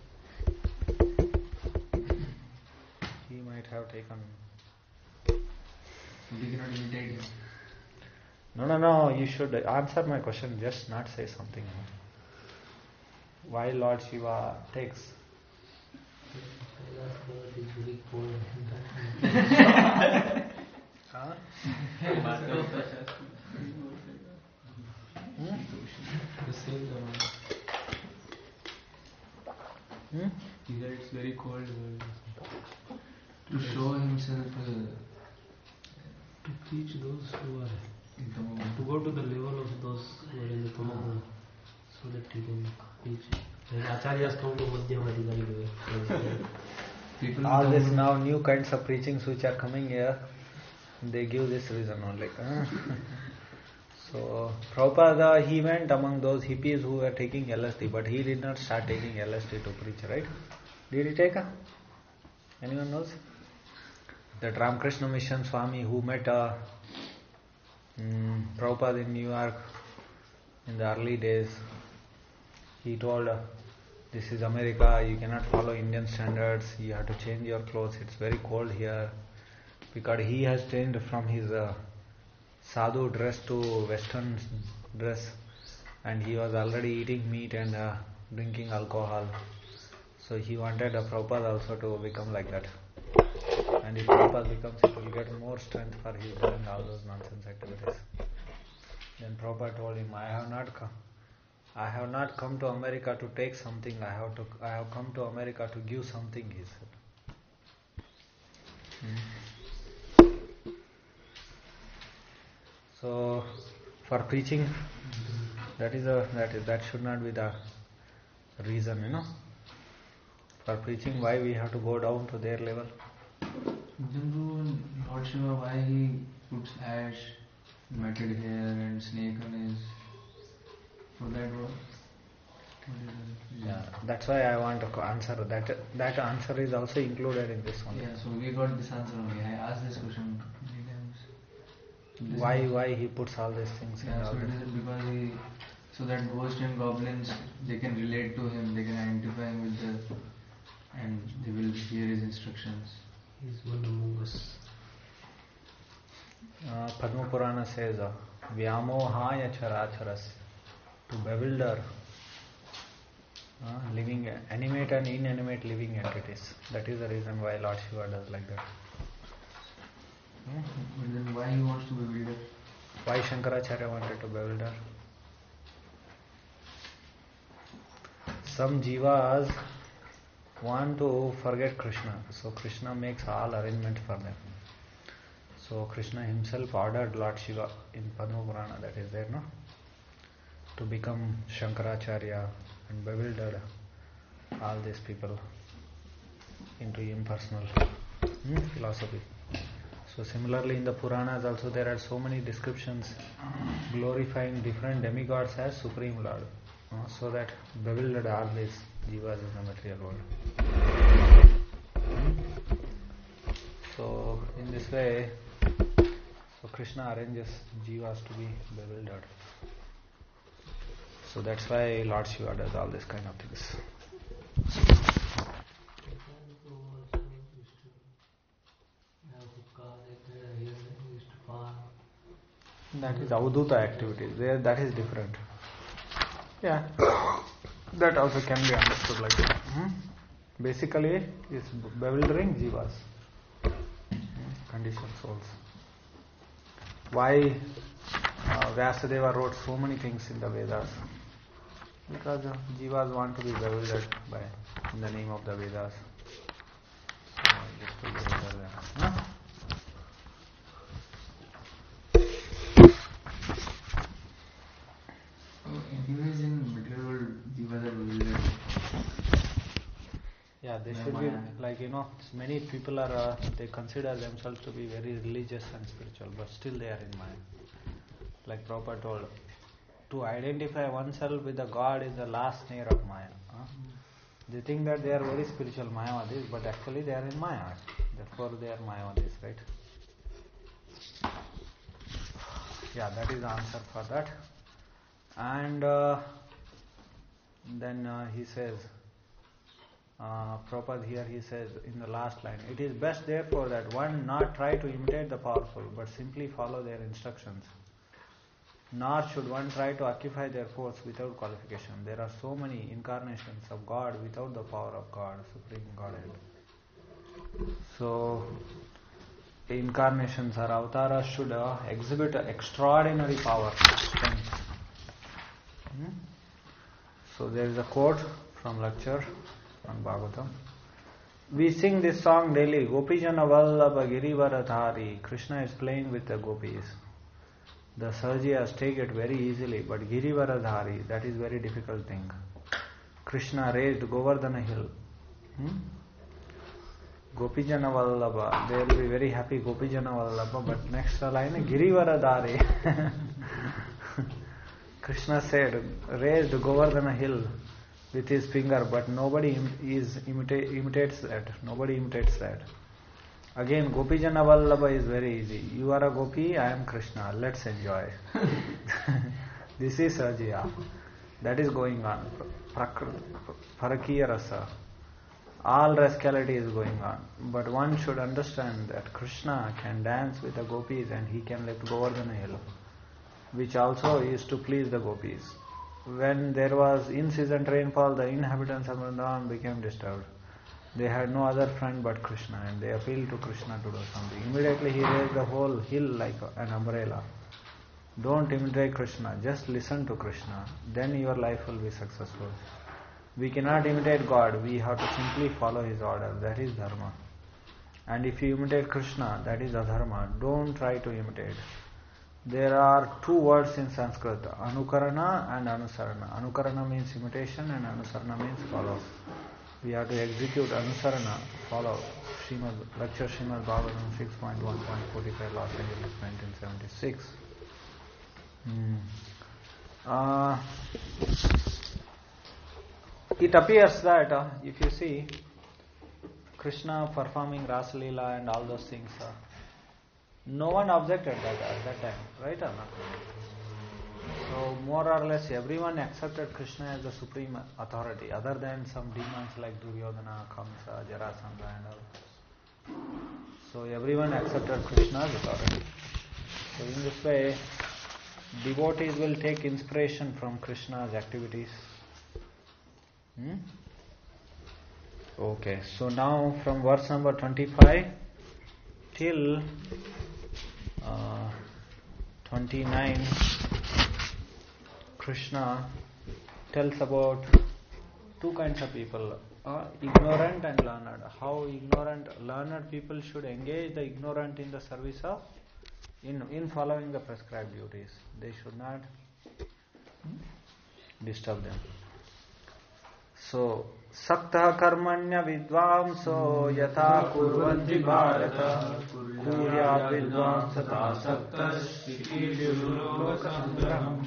have taken. We cannot imitate him. No, you should answer my question, just not say something. Why Lord Shiva takes? Huh? He said it's very cold. To show himself, to teach those who are, to go to the level of those who are in the Tamaguna, so that he can teach. Like Acharyas come to Madhyama Adhikari. All this now new kinds of preachings which are coming here, they give this reason only. So Prabhupada, he went among those hippies who were taking LSD, but he did not start taking LSD to preach, right? Did he take? Anyone knows? That Ramakrishna Mission Swami who met Prabhupada in New York in the early days, he told, this is America, you cannot follow Indian standards, you have to change your clothes, it's very cold here. Because he has changed from his sadhu dress to western dress, and he was already eating meat and drinking alcohol. So he wanted Prabhupada also to become like that. And if Prabhupada becomes, it will get more strength for his doing all those nonsense activities. Then Prabhupada told him, I have not come to America to take something, I have come to America to give something, he said. So for preaching, that should not be the reason, For preaching, why we have to go down to their level? Lord Shiva, why he puts ash, matted hair and snake on his... For that what? Yeah, that's why I want to answer that. That answer is also included in this one. Yeah, so we got this answer only. I asked this question many times. Why he puts all these things? Yeah, so it is because so that ghosts and goblins, they can relate to him, they can identify him with and they will hear his instructions. He is one among us. Padma Purana says, Vyamohaya characharas, to bewilder living, animate and inanimate living entities. That is the reason why Lord Shiva does like that. But then why he wants to bewilder? Why Shankaracharya wanted to bewilder? Some jivas want to forget Krishna, so Krishna makes all arrangements for them. So Krishna himself ordered Lord Shiva in Padma Purana, that is there, no? To become Shankaracharya and bewilder all these people into impersonal philosophy. So similarly in the Puranas also there are so many descriptions glorifying different demigods as Supreme Lord, so that bewildered all these jivas in the material world. So in this way, so Krishna arranges jivas to be bewildered. So that's why Lord Shiva does all these kind of things. That is Avadhuta activities. There, that is different. Yeah, that also can be understood like that. Basically, it's bewildering jivas, conditioned souls. Why Vyasadeva wrote so many things in the Vedas? Because jivas want to be bewildered in the name of the Vedas. Just to bewilder them. Anyways, in material world, jivas are bewildered. Yeah, they should be like, many people are, they consider themselves to be very religious and spiritual, but still they are in Maya. Like Prabhupada told, to identify oneself with the God is the last snare of Maya. They think that they are very spiritual Mayavadis, but actually they are in Maya. Therefore they are Mayavadis, right? Yeah, that is the answer for that. And then he says, Prabhupada here he says in the last line, it is best therefore that one not try to imitate the powerful, but simply follow their instructions. Nor should one try to occupy their force without qualification. There are so many incarnations of God without the power of God, Supreme Godhead. So, incarnations or avatars should exhibit extraordinary power, strength. So there is a quote from lecture on Bhagavatam. We sing this song daily, Gopijana Vallabha Girivaradhari. Krishna is playing with the gopis. The Sarjiyas take it very easily, but Girivaradhari, that is very difficult thing. Krishna raised Govardhana hill. Gopijana Vallabha, they will be very happy, Gopijana Vallabha, but next line, Girivaradhari. Krishna said, raised Govardhana hill with his finger, but nobody imitates that. Nobody imitates that. Again, Gopijana Vallabha is very easy. You are a gopi, I am Krishna. Let's enjoy. This is Sarjiya. That is going on. Parakiya rasa. All rascality is going on. But one should understand that Krishna can dance with the gopis and he can lift Govardhana hill, which also is to please the gopis. When there was in-season rainfall, the inhabitants of Vrindavan became disturbed. They had no other friend but Krishna, and they appealed to Krishna to do something. Immediately he raised the whole hill like an umbrella. Don't imitate Krishna, just listen to Krishna. Then your life will be successful. We cannot imitate God, we have to simply follow His order. That is dharma. And if you imitate Krishna, that is adharma. Don't try to imitate. There are two words in Sanskrit, anukarana and anusarana. Anukarana means imitation and anusarana means follow. We have to execute anusarana, follow. Lecture Srimad Bhagavatam 6.1.45, Los Angeles, 1976. It appears that if you see Krishna performing Rasa Leela and all those things, no one objected that at that time, right or not? So more or less everyone accepted Krishna as the supreme authority, other than some demons like Duryodhana, Kamsa, Jarasandha and all. So everyone accepted Krishna's authority. So in this way, devotees will take inspiration from Krishna's activities. Okay, so now from verse number 25 till 29, Krishna tells about two kinds of people, ignorant and learned. How learned people should engage the ignorant in the service of, in following the prescribed duties. They should not disturb them. So, Saktah karmanya vidvamso yata kurvanti bharata kuryat vidvamsata saktas shikirjulokasangraham.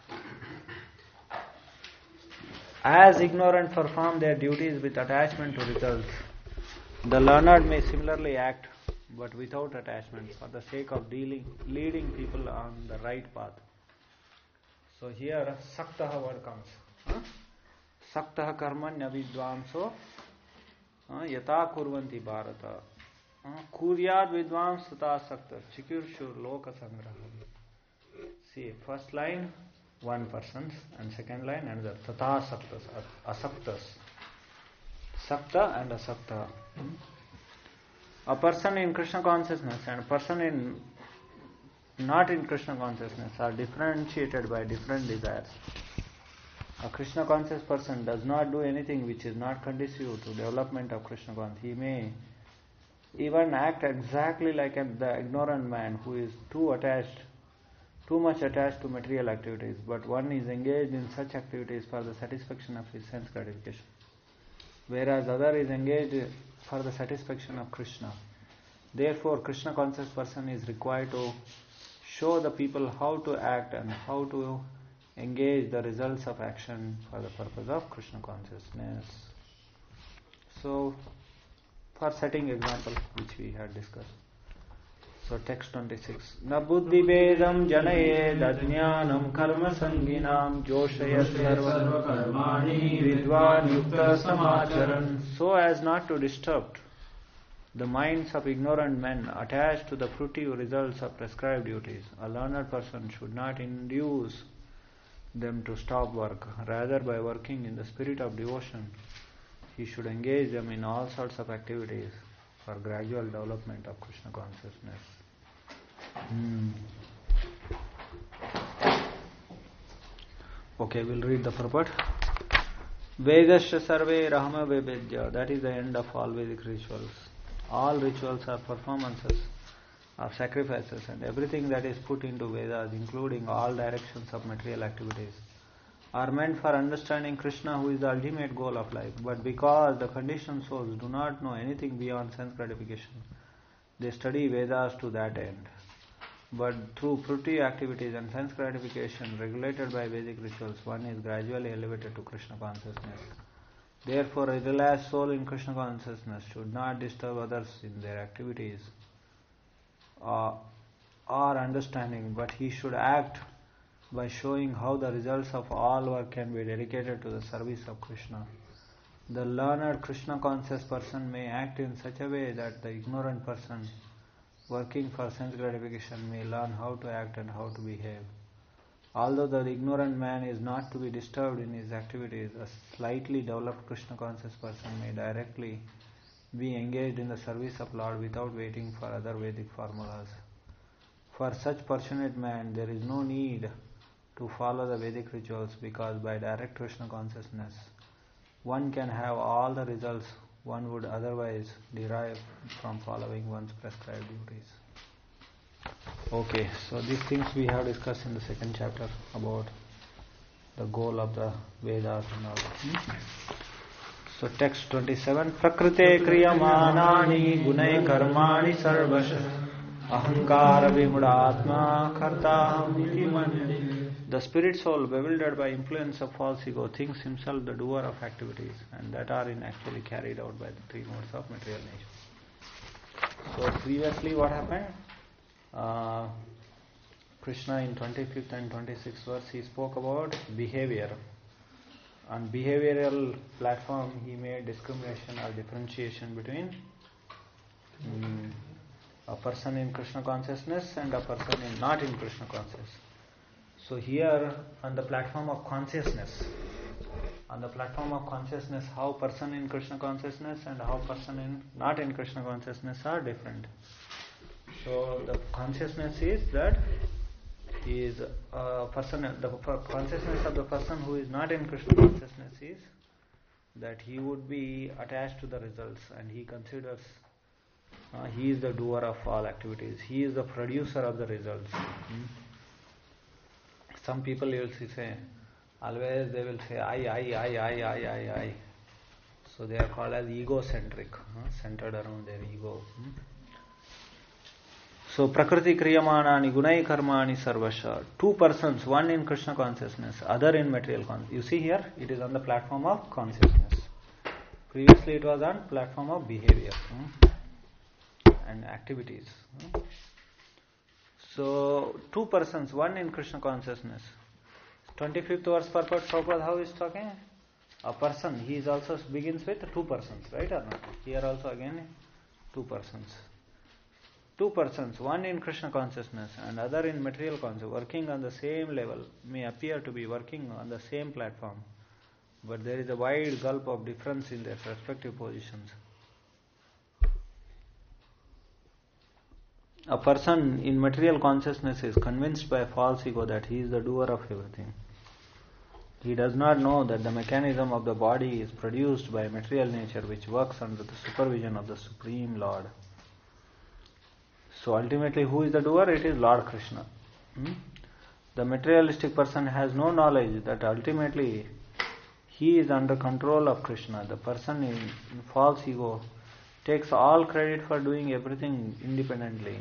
As ignorant perform their duties with attachment to results, the learned may similarly act but without attachment for the sake of leading people on the right path. So here Saktah word comes. Saktah karmanya vidvamso yata kurvanti bharata kuryat vidvamsata saktas chikirshur loka sangraham. See, first line one person and second line another. Tata saktas, asaktas. Sakta and asakta. A person in Krishna consciousness and a person not in Krishna consciousness are differentiated by different desires. A Krishna conscious person does not do anything which is not conducive to development of Krishna consciousness. He may even act exactly like the ignorant man who is too much attached to material activities, but one is engaged in such activities for the satisfaction of his sense gratification, whereas other is engaged for the satisfaction of Krishna. Therefore, Krishna conscious person is required to show the people how to act and how to engage the results of action for the purpose of Krishna consciousness. So, for setting example which we had discussed. So text 26. Na buddhi vedam janayed ajnanam karma sanginam joshayat sarva karmani vidvan yukta samacharan. So as not to disturb the minds of ignorant men attached to the fruitive results of prescribed duties, a learned person should not induce them to stop work. Rather, by working in the spirit of devotion, he should engage them in all sorts of activities for gradual development of Krishna consciousness. Okay, we'll read the purport. Vedasya sarve rahama vevedya. That is the end of all Vedic rituals. All rituals are performances of sacrifices, and everything that is put into Vedas, including all directions of material activities, are meant for understanding Krishna, who is the ultimate goal of life. But because the conditioned souls do not know anything beyond sense gratification, they study Vedas to that end. But through fruitive activities and sense gratification regulated by Vedic rituals, one is gradually elevated to Krishna consciousness. Therefore, a relaxed soul in Krishna consciousness should not disturb others in their activities or understanding, but he should act by showing how the results of all work can be dedicated to the service of Krishna. The learned Krishna conscious person may act in such a way that the ignorant person working for sense gratification may learn how to act and how to behave. Although the ignorant man is not to be disturbed in his activities, a slightly developed Krishna conscious person may directly be engaged in the service of Lord without waiting for other Vedic formulas. For such fortunate man, there is no need to follow the Vedic rituals, because by direct Krishna consciousness, one can have all the results one would otherwise derive from following one's prescribed duties. Okay, so these things we have discussed in the second chapter about the goal of the Vedas and all that. So text 27, Prakrite kriyamanani gunai karmani sarvasha ahankara vimudatma kartaham iti manye. The spirit soul, bewildered by influence of false ego, thinks himself the doer of activities, and that are actually carried out by the three modes of material nature. So previously what happened? Krishna in 25th and 26th verse, he spoke about behavior. On behavioral platform, he made discrimination or differentiation between a person in Krishna consciousness and a person not in Krishna consciousness. So here, on the platform of consciousness, how person in Krishna consciousness and how person not in Krishna consciousness are different. So the consciousness is that he is a person. The consciousness of the person who is not in Krishna consciousness is that he would be attached to the results, and he considers he is the doer of all activities. He is the producer of the results. Some people you will say, always they will say I. So they are called as egocentric, centered around their ego. So Prakriti Kriyamanani Gunai Karmani Sarvasha. Two persons, one in Krishna consciousness, other in material consciousness. You see here, it is on the platform of consciousness. Previously it was on platform of behavior and activities. So two persons, one in Krishna consciousness. 25th verse purport, Prabhupada, how is talking? A person, he is also begins with two persons, right or not? Here also again two persons. Two persons, one in Krishna consciousness and other in material consciousness, working on the same level, may appear to be working on the same platform, but there is a wide gulf of difference in their respective positions. A person in material consciousness is convinced by a false ego that he is the doer of everything. He does not know that the mechanism of the body is produced by material nature, which works under the supervision of the Supreme Lord. So ultimately, who is the doer? It is Lord Krishna. The materialistic person has no knowledge that ultimately he is under control of Krishna. The person in false ego takes all credit for doing everything independently.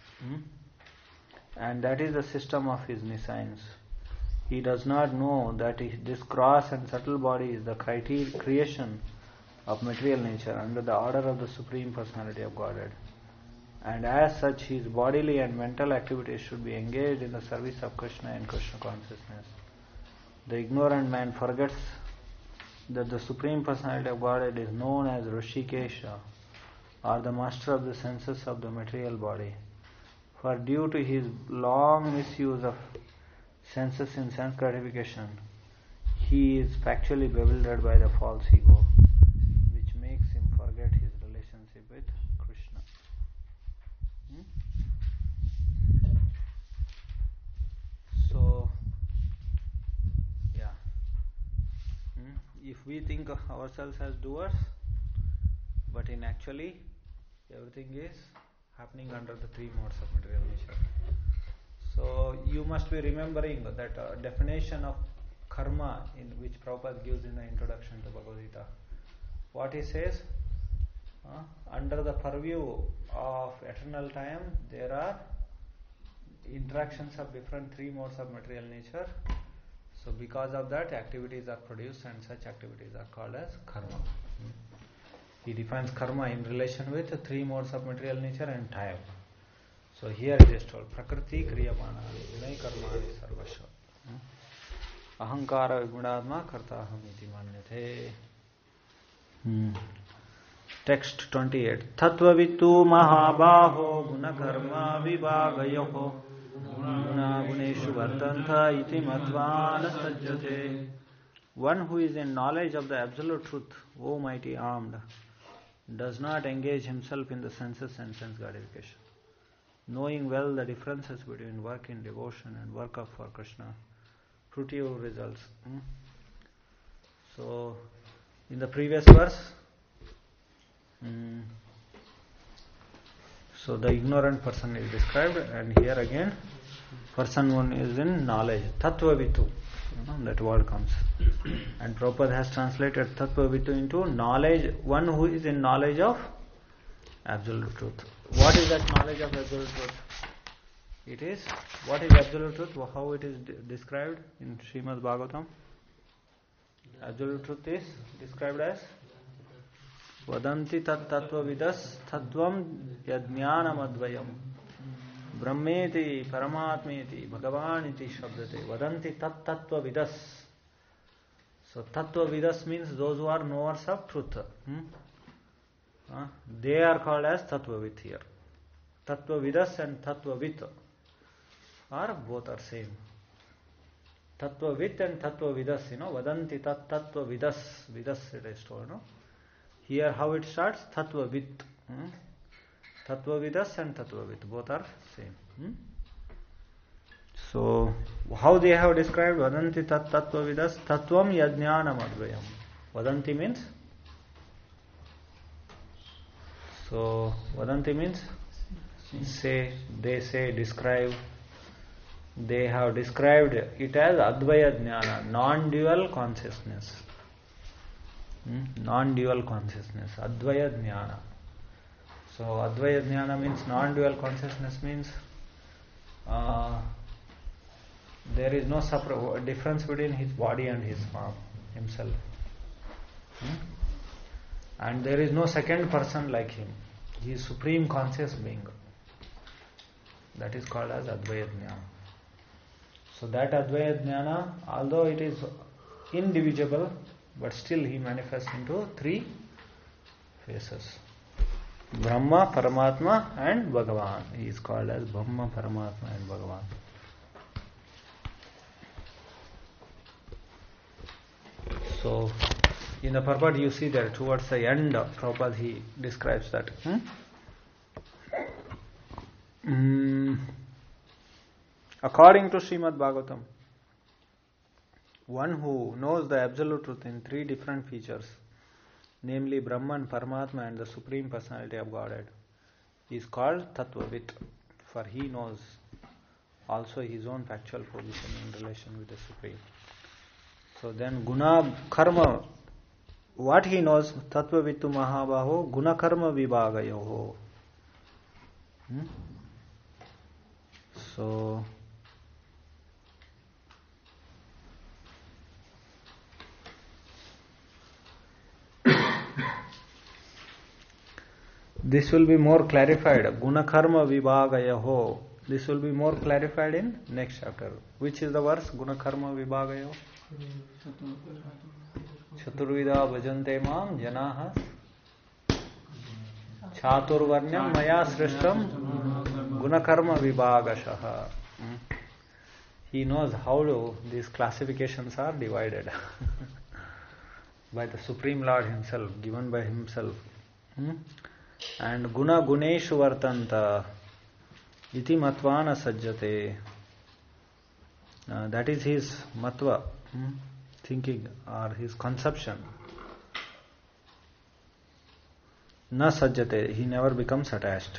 And that is the system of his nescience. He does not know that this gross and subtle body is the creation of material nature under the order of the Supreme Personality of Godhead. And as such, his bodily and mental activities should be engaged in the service of Krishna and Krishna consciousness. The ignorant man forgets that the Supreme Personality of Godhead is known as Rishikesha, or the master of the senses of the material body. For due to his long misuse of senses in sense gratification, he is factually bewildered by the false ego, which makes him forget his relationship with Krishna. So, if we think of ourselves as doers, but in actually everything is happening under the three modes of material nature. So you must be remembering that definition of karma in which Prabhupada gives in the introduction to Bhagavad Gita. What he says, under the purview of eternal time, there are interactions of different three modes of material nature. So because of that, activities are produced, and such activities are called as karma. He defines karma in relation with the three modes of material nature and time. So here it is told, Prakriti Kriyamanani Gunai Karmani Sarvasha Ahankara Vigunadma Kartaham iti manyate. Text 28. Tattvavitu Mahabaho Gunakarma Vibhagayoho Guna Guneshu Vardanta iti Matvana Sajjate. One who is in knowledge of the absolute truth, O mighty armed, does not engage himself in the senses and sense gratification. knowing well the differences between work in devotion and work of for Krishna, fruitive results. So, in the previous verse, so the ignorant person is described, and here again, person one is in knowledge. Tattva-vitu, that word comes. And Prabhupada has translated Tattva-vitu into knowledge, one who is in knowledge of absolute truth. What is that knowledge of absolute truth? It is, what is absolute truth? How it is described in Srimad Bhagavatam? Absolute truth is described as Vadanti tat tattva vidas tattvam yajnanam advayam brahmeti paramatmeti bhagavaniti shabdate vadanti tat tattva vidas. So tattva vidas means those who are knowers of truth. They are called as tattvavit here. Tattvavidas and tattvavit are both are same. Tattvavit and tattvavidas, vadanti tat tattvavidas, vidas it is told, Here how it starts? Tattvavit. Tattvavidas and tattvavit, both are same. So, how they have described vadanti tat tattvavidas, tattvam yajnanam advayam. Vadanti means? So, vadanti means say, they say, describe. They have described it as advaya jnana, non-dual consciousness. Non-dual consciousness, advaya jnana. So, advaya jnana means non-dual consciousness means there is no difference between his body and his form, himself. And there is no second person like him. He is supreme conscious being. That is called as Advaya Jnana. So that Advaya Jnana, although it is indivisible, but still he manifests into three faces. Brahma, Paramatma and Bhagavan. He is called as Brahma, Paramatma and Bhagavan. So, in the purport you see that towards the end of Prabhupada he describes that. According to Srimad Bhagavatam, one who knows the absolute truth in three different features, namely Brahman, Paramatma and the Supreme Personality of Godhead, is called Tattvavit, for he knows also his own factual position in relation with the Supreme. So then Guna Karma, what he knows, Tattvavitu Mahabaho, Guna Karma Vibhagayoho. So this will be more clarified. Guna Karma Vibhagayoho. This will be more clarified in next chapter. Which is the verse? Guna Karma Vibhagayoho. Chaturvida bhajante mam janaha chaturvarnyam maya srishtam gunakarma vibhagashaha. He knows how these classifications are divided by the Supreme Lord Himself, given by Himself. And guna guneshu vartanta iti matvana sajjate. That is his matva. Thinking or his conception. Na sajjate, he never becomes attached.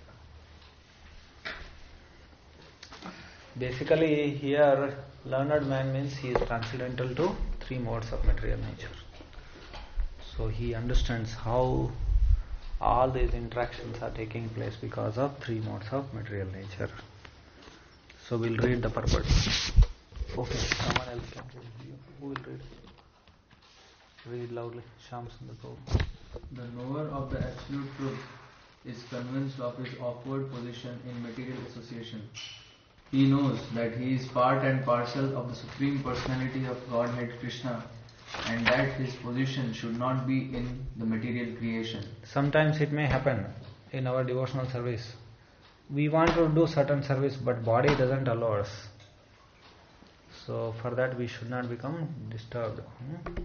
Basically here learned man means he is transcendental to three modes of material nature. So he understands how all these interactions are taking place because of three modes of material nature. So we'll read the purport. Okay, someone else can read. Who will read? Read loudly. Shyam Sundar Prabhu. The knower of the absolute truth is convinced of his awkward position in material association. He knows that he is part and parcel of the Supreme Personality of Godhead Krishna, and that his position should not be in the material creation. Sometimes it may happen in our devotional service. We want to do certain service, but body doesn't allow us. So for that we should not become disturbed.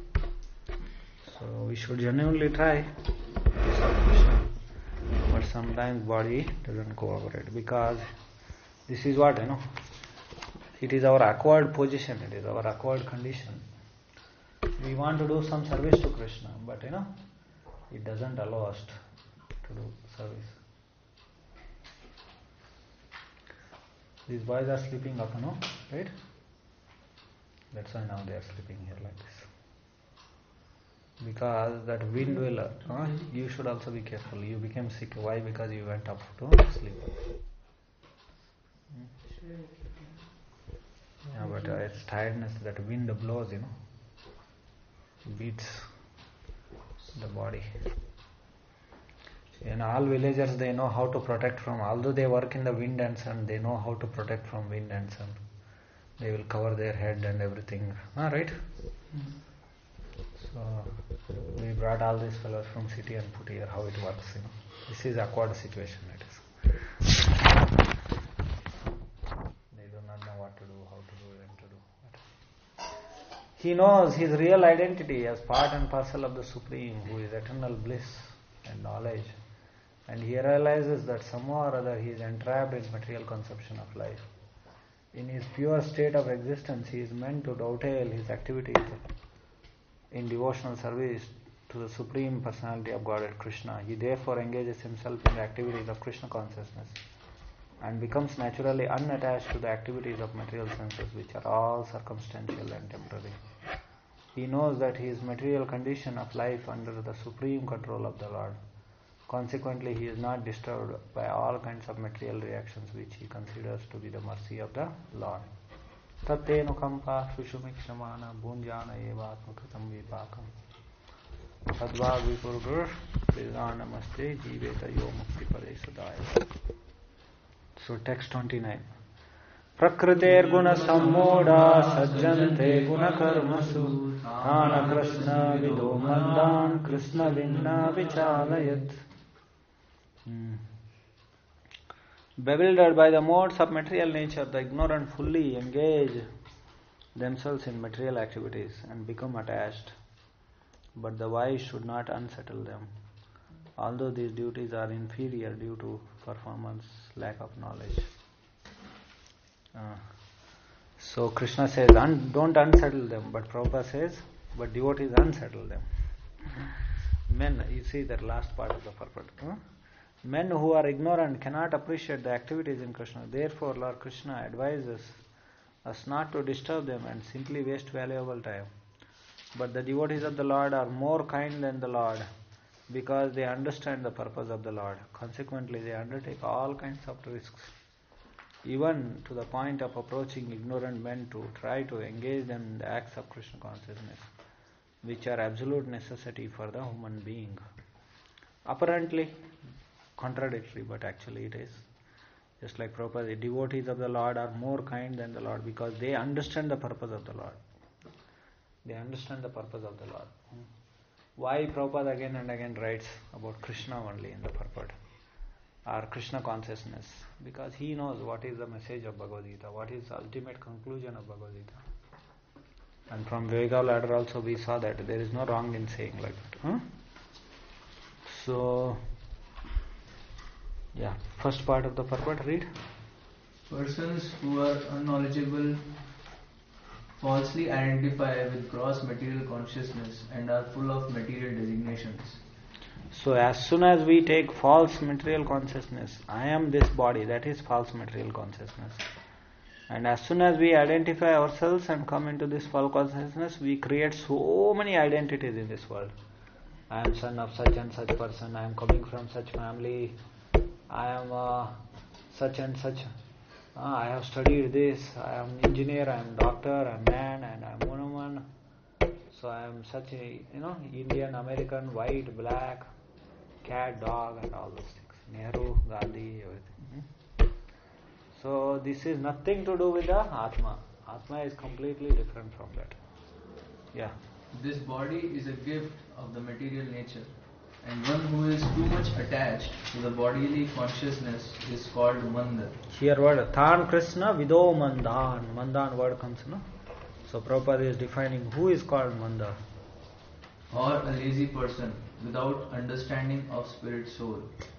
So we should genuinely try to serve Krishna. But some sometimes body doesn't cooperate, because this is what, it is our acquired position, it is our acquired condition. We want to do some service to Krishna, but it doesn't allow us to do service. These boys are sleeping up, right? That's why now they are sleeping here like this. Because that wind will, you should also be careful. You became sick. Why? Because you went up to sleep. Yeah, but it's tiredness. That wind blows, beats the body. In all villagers, they know how to protect from, although they work in the wind and sun, they know how to protect from wind and sun. They will cover their head and everything. Right? So, we brought all these fellows from city and put here how it works. This is awkward situation. It is. They do not know what to do, how to do, when to do. He knows his real identity as part and parcel of the Supreme, who is eternal bliss and knowledge. And he realizes that somehow or other he is entrapped in material conception of life. In his pure state of existence, he is meant to dovetail his activities in devotional service to the Supreme Personality of Godhead Krishna. He therefore engages himself in the activities of Krishna consciousness and becomes naturally unattached to the activities of material senses, which are all circumstantial and temporary. He knows that his material condition of life under the supreme control of the Lord. Consequently, he is not disturbed by all kinds of material reactions which he considers to be the mercy of the Lord. Tattenu kampa shushumikshramana bhunjana evatmakritam vipakam sadvag vipurgur namaste jiveta yo mukti pade sadaya. So text 29. Prakriter guna sammoda sajjante guna karmasu thana krishna vido mandan krishna vinna vichalayat. Bewildered by the modes of material nature, the ignorant fully engage themselves in material activities and become attached. But the wise should not unsettle them, although these duties are inferior due to performance, lack of knowledge. So Krishna says, don't unsettle them, but Prabhupada says, but devotees unsettle them. Men, you see that last part of the purport. Men who are ignorant cannot appreciate the activities in Krishna. Therefore, Lord Krishna advises us not to disturb them and simply waste valuable time. But the devotees of the Lord are more kind than the Lord because they understand the purpose of the Lord. Consequently, they undertake all kinds of risks, even to the point of approaching ignorant men to try to engage them in the acts of Krishna consciousness, which are absolute necessity for the human being. Apparently contradictory, but actually it is. Just like Prabhupada, the devotees of the Lord are more kind than the Lord because they understand the purpose of the Lord. They understand the purpose of the Lord. Why Prabhupada again and again writes about Krishna only in the purport, or Krishna consciousness? Because he knows what is the message of Bhagavad Gita, what is the ultimate conclusion of Bhagavad Gita. And from Viveka ladder also we saw that there is no wrong in saying like that. So, yeah, first part of the purport, read. Persons who are unknowledgeable falsely identify with gross material consciousness and are full of material designations. So as soon as we take false material consciousness, I am this body, that is false material consciousness. And as soon as we identify ourselves and come into this false consciousness, we create so many identities in this world. I am son of such and such person, I am coming from such family, I am such and such, I have studied this, I am engineer, I am doctor, I am man, and I am woman. So I am such a, Indian, American, white, black, cat, dog, and all those things. Nehru, Gandhi, everything. So this is nothing to do with the Atma. Atma is completely different from that. Yeah. This body is a gift of the material nature, and one who is too much attached to the bodily consciousness is called Manda. Here word, Than Krishna Vido Mandan. Mandan word comes, So Prabhupada is defining who is called Manda. Or a lazy person without understanding of spirit soul.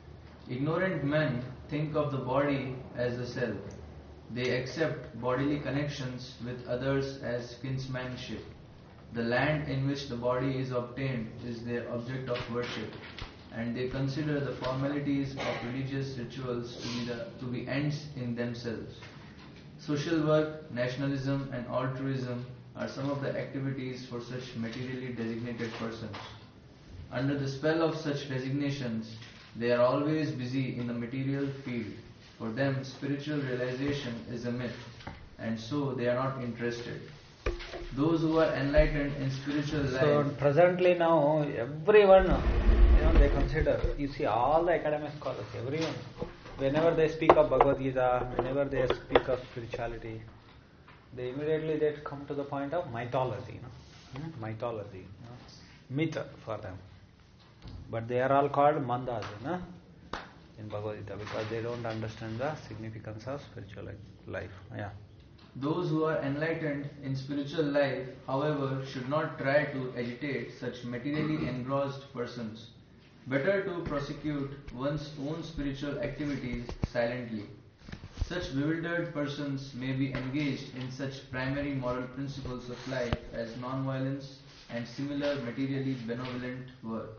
Ignorant men think of the body as the self. They accept bodily connections with others as kinsmanship. The land in which the body is obtained is their object of worship, and they consider the formalities of religious rituals to be ends in themselves. Social work, nationalism, and altruism are some of the activities for such materially designated persons. Under the spell of such designations, they are always busy in the material field. For them, spiritual realization is a myth, and so they are not interested. Those who are enlightened in spiritual life. So presently now, everyone, they consider. You see, all the academic scholars, everyone, whenever they speak of Bhagavad Gita, whenever they speak of spirituality, they immediately come to the point of mythology. Mythology, myth for them. But they are all called mandas, in Bhagavad Gita, because they don't understand the significance of spiritual life. Yeah. Those who are enlightened in spiritual life, however, should not try to agitate such materially engrossed persons. Better to prosecute one's own spiritual activities silently. Such bewildered persons may be engaged in such primary moral principles of life as non-violence and similar materially benevolent work.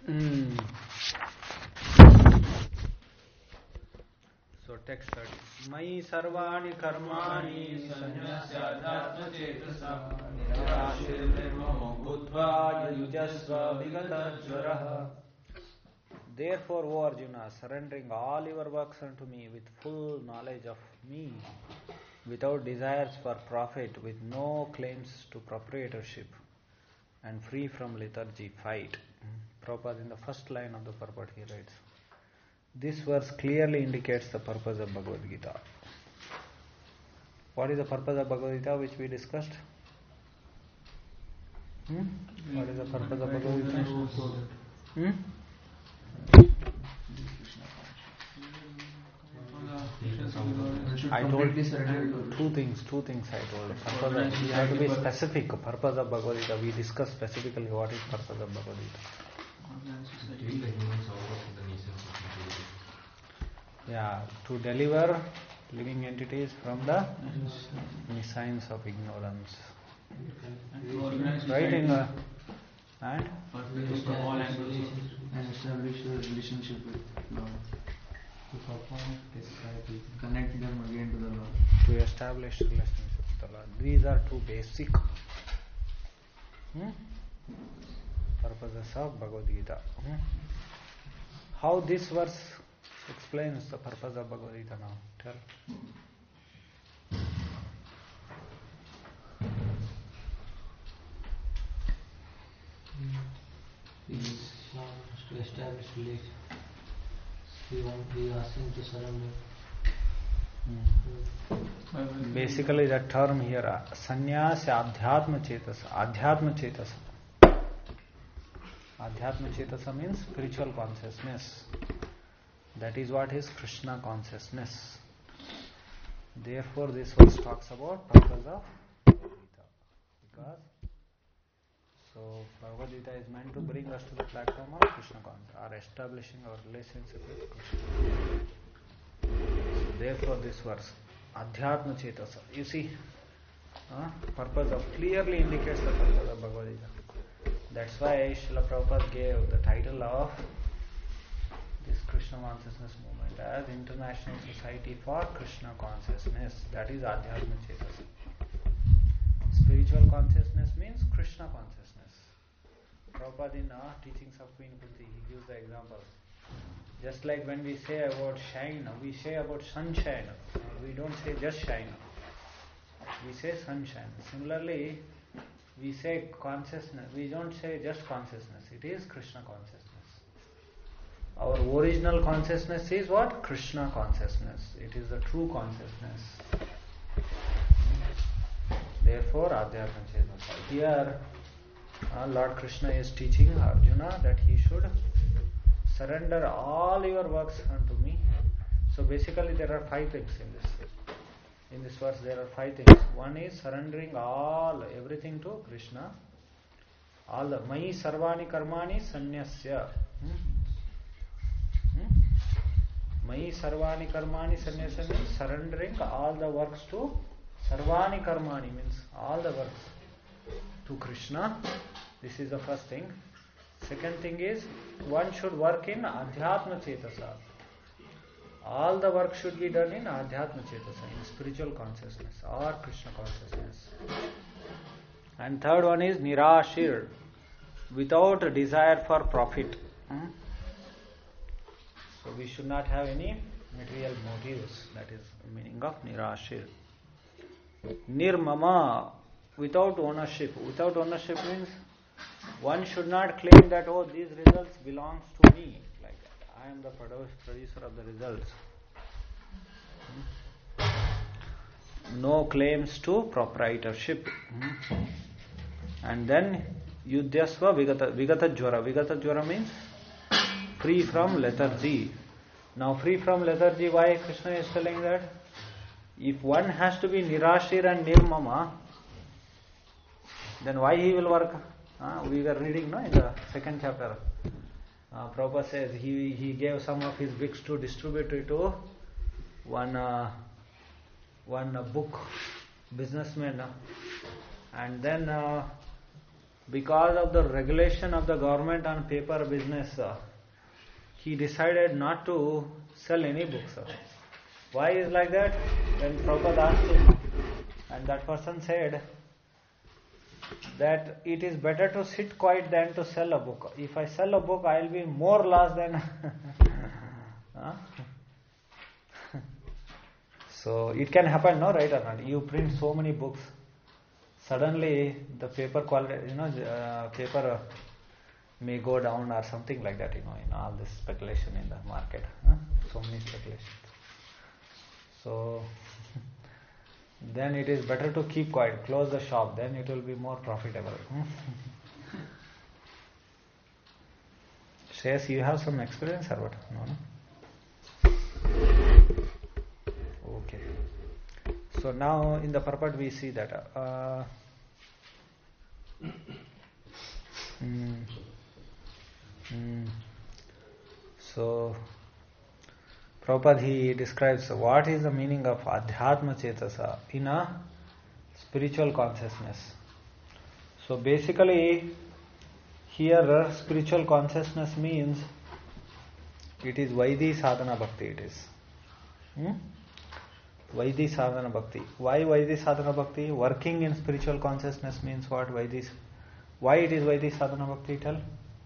So text study. Mai sarvani karmani sanyasya chetasa nirashir nirmamo bhutva yujasva vigatajvaraha. Therefore, O Arjuna, surrendering all your works unto me with full knowledge of me, without desires for profit, with no claims to proprietorship, and free from lethargy, fight. Prabhupada in the first line of the purport he writes, this verse clearly indicates the purpose of Bhagavad Gita. What is the purpose of Bhagavad Gita which we discussed? What is the purpose of Bhagavad Gita? I told two things I told. Purpose, we have to be specific. Purpose of Bhagavad Gita. We discussed specifically what is purpose of Bhagavad Gita. Yeah, to deliver living entities from the nescience of ignorance. Right in the and establish a relationship with Lord. Connect them again to the Lord. To establish relationship with the Lord. These are two basic purposes of Bhagavad Gita. How this verse explains the purpose of Bhagavad Gita now? Tell. To establish relation. We ask him to surrender. Basically, the term here, sannyasa adhyatma chetasa. Adhyatma chetasa. Adhyatma chetasa means spiritual consciousness. That is what is Krishna consciousness. Therefore, this verse talks about purpose of Bhagavad Gita. Because Bhagavad Gita is meant to bring us to the platform of Krishna consciousness, or establishing our relationship with Krishna. So therefore, this verse, Adhyatma Chetasa. You see, purpose of clearly indicates the purpose of Bhagavad Gita. That's why Srila Prabhupada gave the title of this Krishna consciousness movement as International Society for Krishna Consciousness. That is Adhyatma Chetasa. Spiritual consciousness means Krishna consciousness. Prabhupada in teachings of Queen Kunti, he gives the examples. Just like when we say about shine, we say about sunshine. We don't say just shine. We say sunshine. Similarly, we say consciousness. We don't say just consciousness. It is Krishna consciousness. Our original consciousness is what? Krishna consciousness. It is the true consciousness. Therefore, Adhyatma Chetasa. Here, Lord Krishna is teaching Arjuna that he should surrender all your works unto me. So basically there are 5 things in this. In this verse there are 5 things. One is surrendering everything to Krishna. All the Mai Sarvani Karmani Sanyasya. Mai sarvani karmani sannyasa means surrendering all the works to sarvani karmani means all the works to Krishna. This is the first thing. Second thing is one should work in adhyatma chetasa. All the work should be done in adhyatma chetasa, in spiritual consciousness or Krishna consciousness. And third one is nirashir, without a desire for profit. So we should not have any material motives. That is the meaning of nirashir. Nirmama, without ownership. Without ownership means one should not claim that, oh, these results belongs to me. Like I am the producer of the results. No claims to proprietorship. And then Yudhyasva Vigata Jwara. Vigata Jwara means free from lethargy. Now free from lethargy, why Krishna is telling that? If one has to be Nirashir and Nirmama, then why he will work? We were reading in the second chapter. Prabhupada says he gave some of his books to distribute it to one book businessman. And then because of the regulation of the government on paper business, he decided not to sell any books. Why is like that? When Prabhupada asked him, and that person said that it is better to sit quiet than to sell a book. If I sell a book, I will be more lost than... So it can happen, no, right or not? You print so many books, suddenly the paper quality, paper may go down or something like that, in all this speculation in the market. So many speculations. So then it is better to keep quiet, close the shop, then it will be more profitable. Shreyas, you have some experience or what? No? Okay. So now in the purport we see that so Prabhupada, he describes what is the meaning of Adhyatma Chetasa in a spiritual consciousness. So basically, here spiritual consciousness means it is Vaidhi Sadhana Bhakti. It is Vaidhi Sadhana Bhakti. Why Vaidhi Sadhana Bhakti? Working in spiritual consciousness means what? Why it is Vaidhi Sadhana Bhakti? Tell.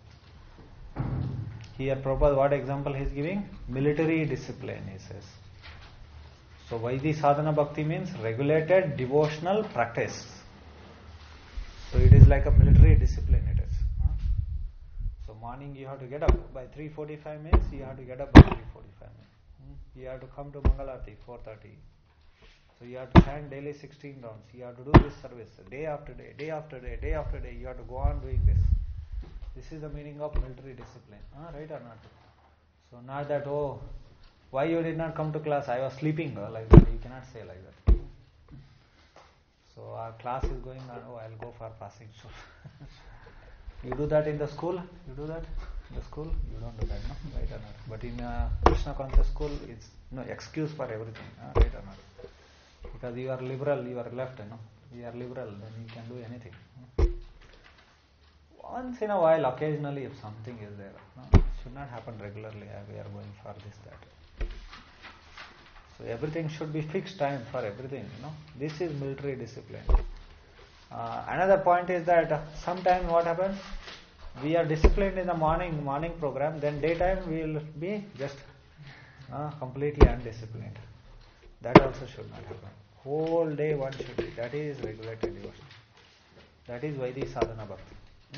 Here Prabhupada, what example he is giving? Military discipline, he says. So Vaidhi Sadhana Bhakti means regulated devotional practice. So it is like a military discipline, it is. So morning you have to get up by 3:45 means you have to get up by 3:45 minutes. You have to come to Mangalarti 4:30. So you have to chant daily 16 rounds. You have to do this service day after day, day after day, day after day. You have to go on doing this. This is the meaning of military discipline. Right or not? So not that, oh, why you did not come to class? I was sleeping. Like that. You cannot say like that. So our class is going on. Oh, I'll go for passing. So you do that in the school? You do that in the school? You don't do that, no? Right or not? But in Krishna conscious school, it's no excuse for everything. Right or not? Because you are liberal, you are left. You are liberal, then you can do anything. Once in a while, occasionally, if something is there, it should not happen regularly. We are going for this, that. So everything should be fixed time for everything. This is military discipline. Another point is that sometimes what happens? We are disciplined in the morning program. Then daytime we will be just completely undisciplined. That also should not happen. Whole day one should be. That is regulated devotion. That is Vaidhi Sadhana Bhakti.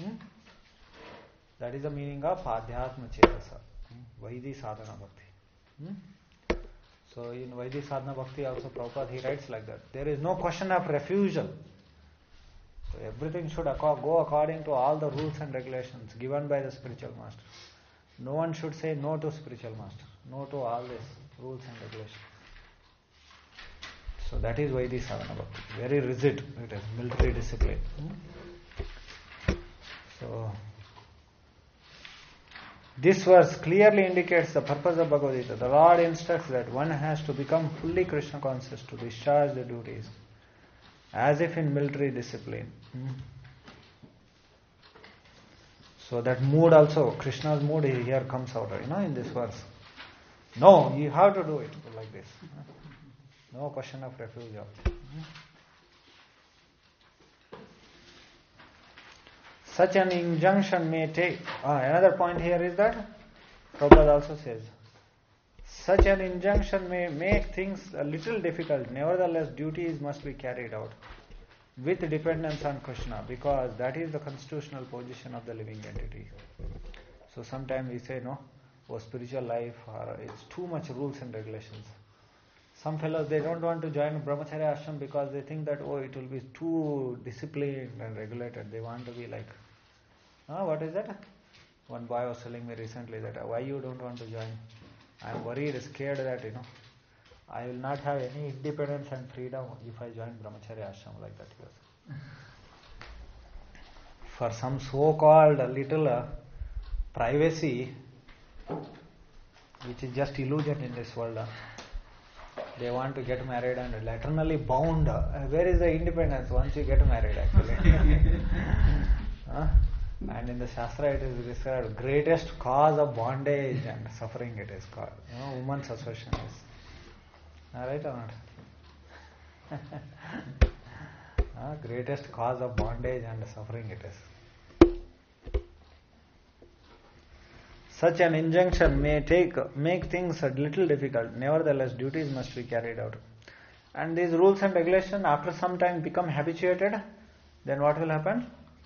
That is the meaning of Adhyatma Chetasa. Vaidhi Sadhana Bhakti. So in Vaidhi Sadhana Bhakti also Prabhupada, he writes like that. There is no question of refusal. So everything should go according to all the rules and regulations given by the spiritual master. No one should say no to spiritual master. No to all these rules and regulations. So that is Vaidhi Sadhana Bhakti. Very rigid. It is military discipline. So This verse clearly indicates the purpose of Bhagavad Gita. The Lord instructs that one has to become fully Krishna conscious to discharge the duties, as if in military discipline. So that mood also, Krishna's mood here comes out, in this verse. No, you have to do it like this. No question of refusal. Such an injunction may take... another point here is that Prabhupada also says, such an injunction may make things a little difficult. Nevertheless, duties must be carried out with dependence on Krishna, because that is the constitutional position of the living entity. So sometimes we say, no, spiritual life, it's too much rules and regulations. Some fellows, they don't want to join Brahmacharya ashram because they think that, it will be too disciplined and regulated. They want to be like, what is that? One boy was telling me recently that, why you don't want to join? I am worried, scared that, I will not have any independence and freedom if I join Brahmacharya ashram like that. For some so-called little privacy, which is just illusion in this world, they want to get married and eternally bound. Where is the independence once you get married, actually? And in the Shastra it is described, greatest cause of bondage and suffering it is called. Woman's association is. Right or not? Greatest cause of bondage and suffering it is. Such an injunction may make things a little difficult. Nevertheless, duties must be carried out. And these rules and regulations, after some time, become habituated. Then what will happen?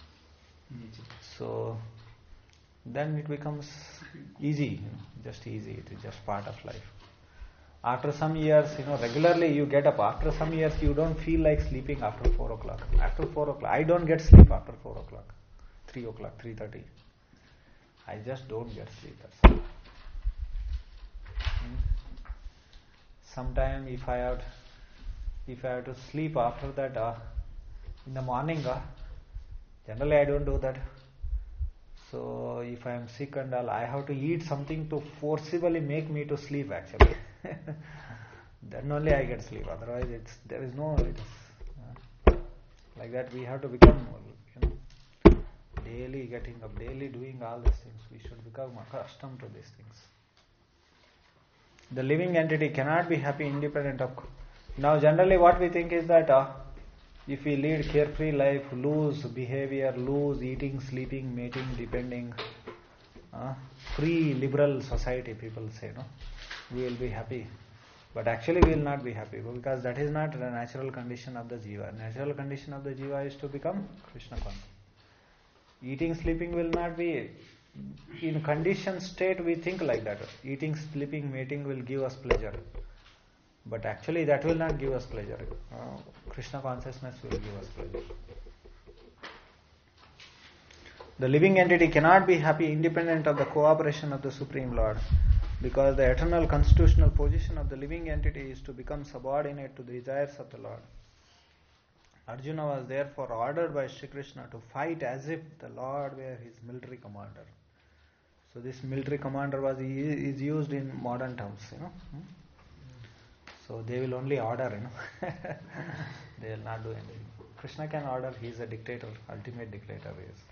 So, then it becomes easy, just easy. It is just part of life. After some years, regularly you get up. After some years, you don't feel like sleeping after 4 o'clock. After 4 o'clock, I don't get sleep after 4 o'clock, 3 o'clock, 3:30. I just don't get sleep. That's all. Sometime if I have to sleep after that in the morning, generally I don't do that. So if I am sick and all, I have to eat something to forcibly make me to sleep actually. Then only I get sleep. Otherwise, there is no. Like that, we have to become, daily getting up, daily doing all these things. We should become accustomed to these things. The living entity cannot be happy independent of. Now, generally, what we think is that if we lead carefree life, loose behavior, loose eating, sleeping, mating, depending, free liberal society, people say, no, we will be happy. But actually we will not be happy, because that is not the natural condition of the jiva. Natural condition of the jiva is to become Krishna conscious. Eating, sleeping will not be, in conditioned state we think like that. Eating, sleeping, mating will give us pleasure. But actually that will not give us pleasure. Krishna consciousness will give us pleasure. The living entity cannot be happy independent of the cooperation of the Supreme Lord, because the eternal constitutional position of the living entity is to become subordinate to the desires of the Lord. Arjuna was therefore ordered by Shri Krishna to fight as if the Lord were his military commander. So this military commander is used in modern terms, So they will only order, They will not do anything. Krishna can order, he is a dictator, ultimate dictator he is.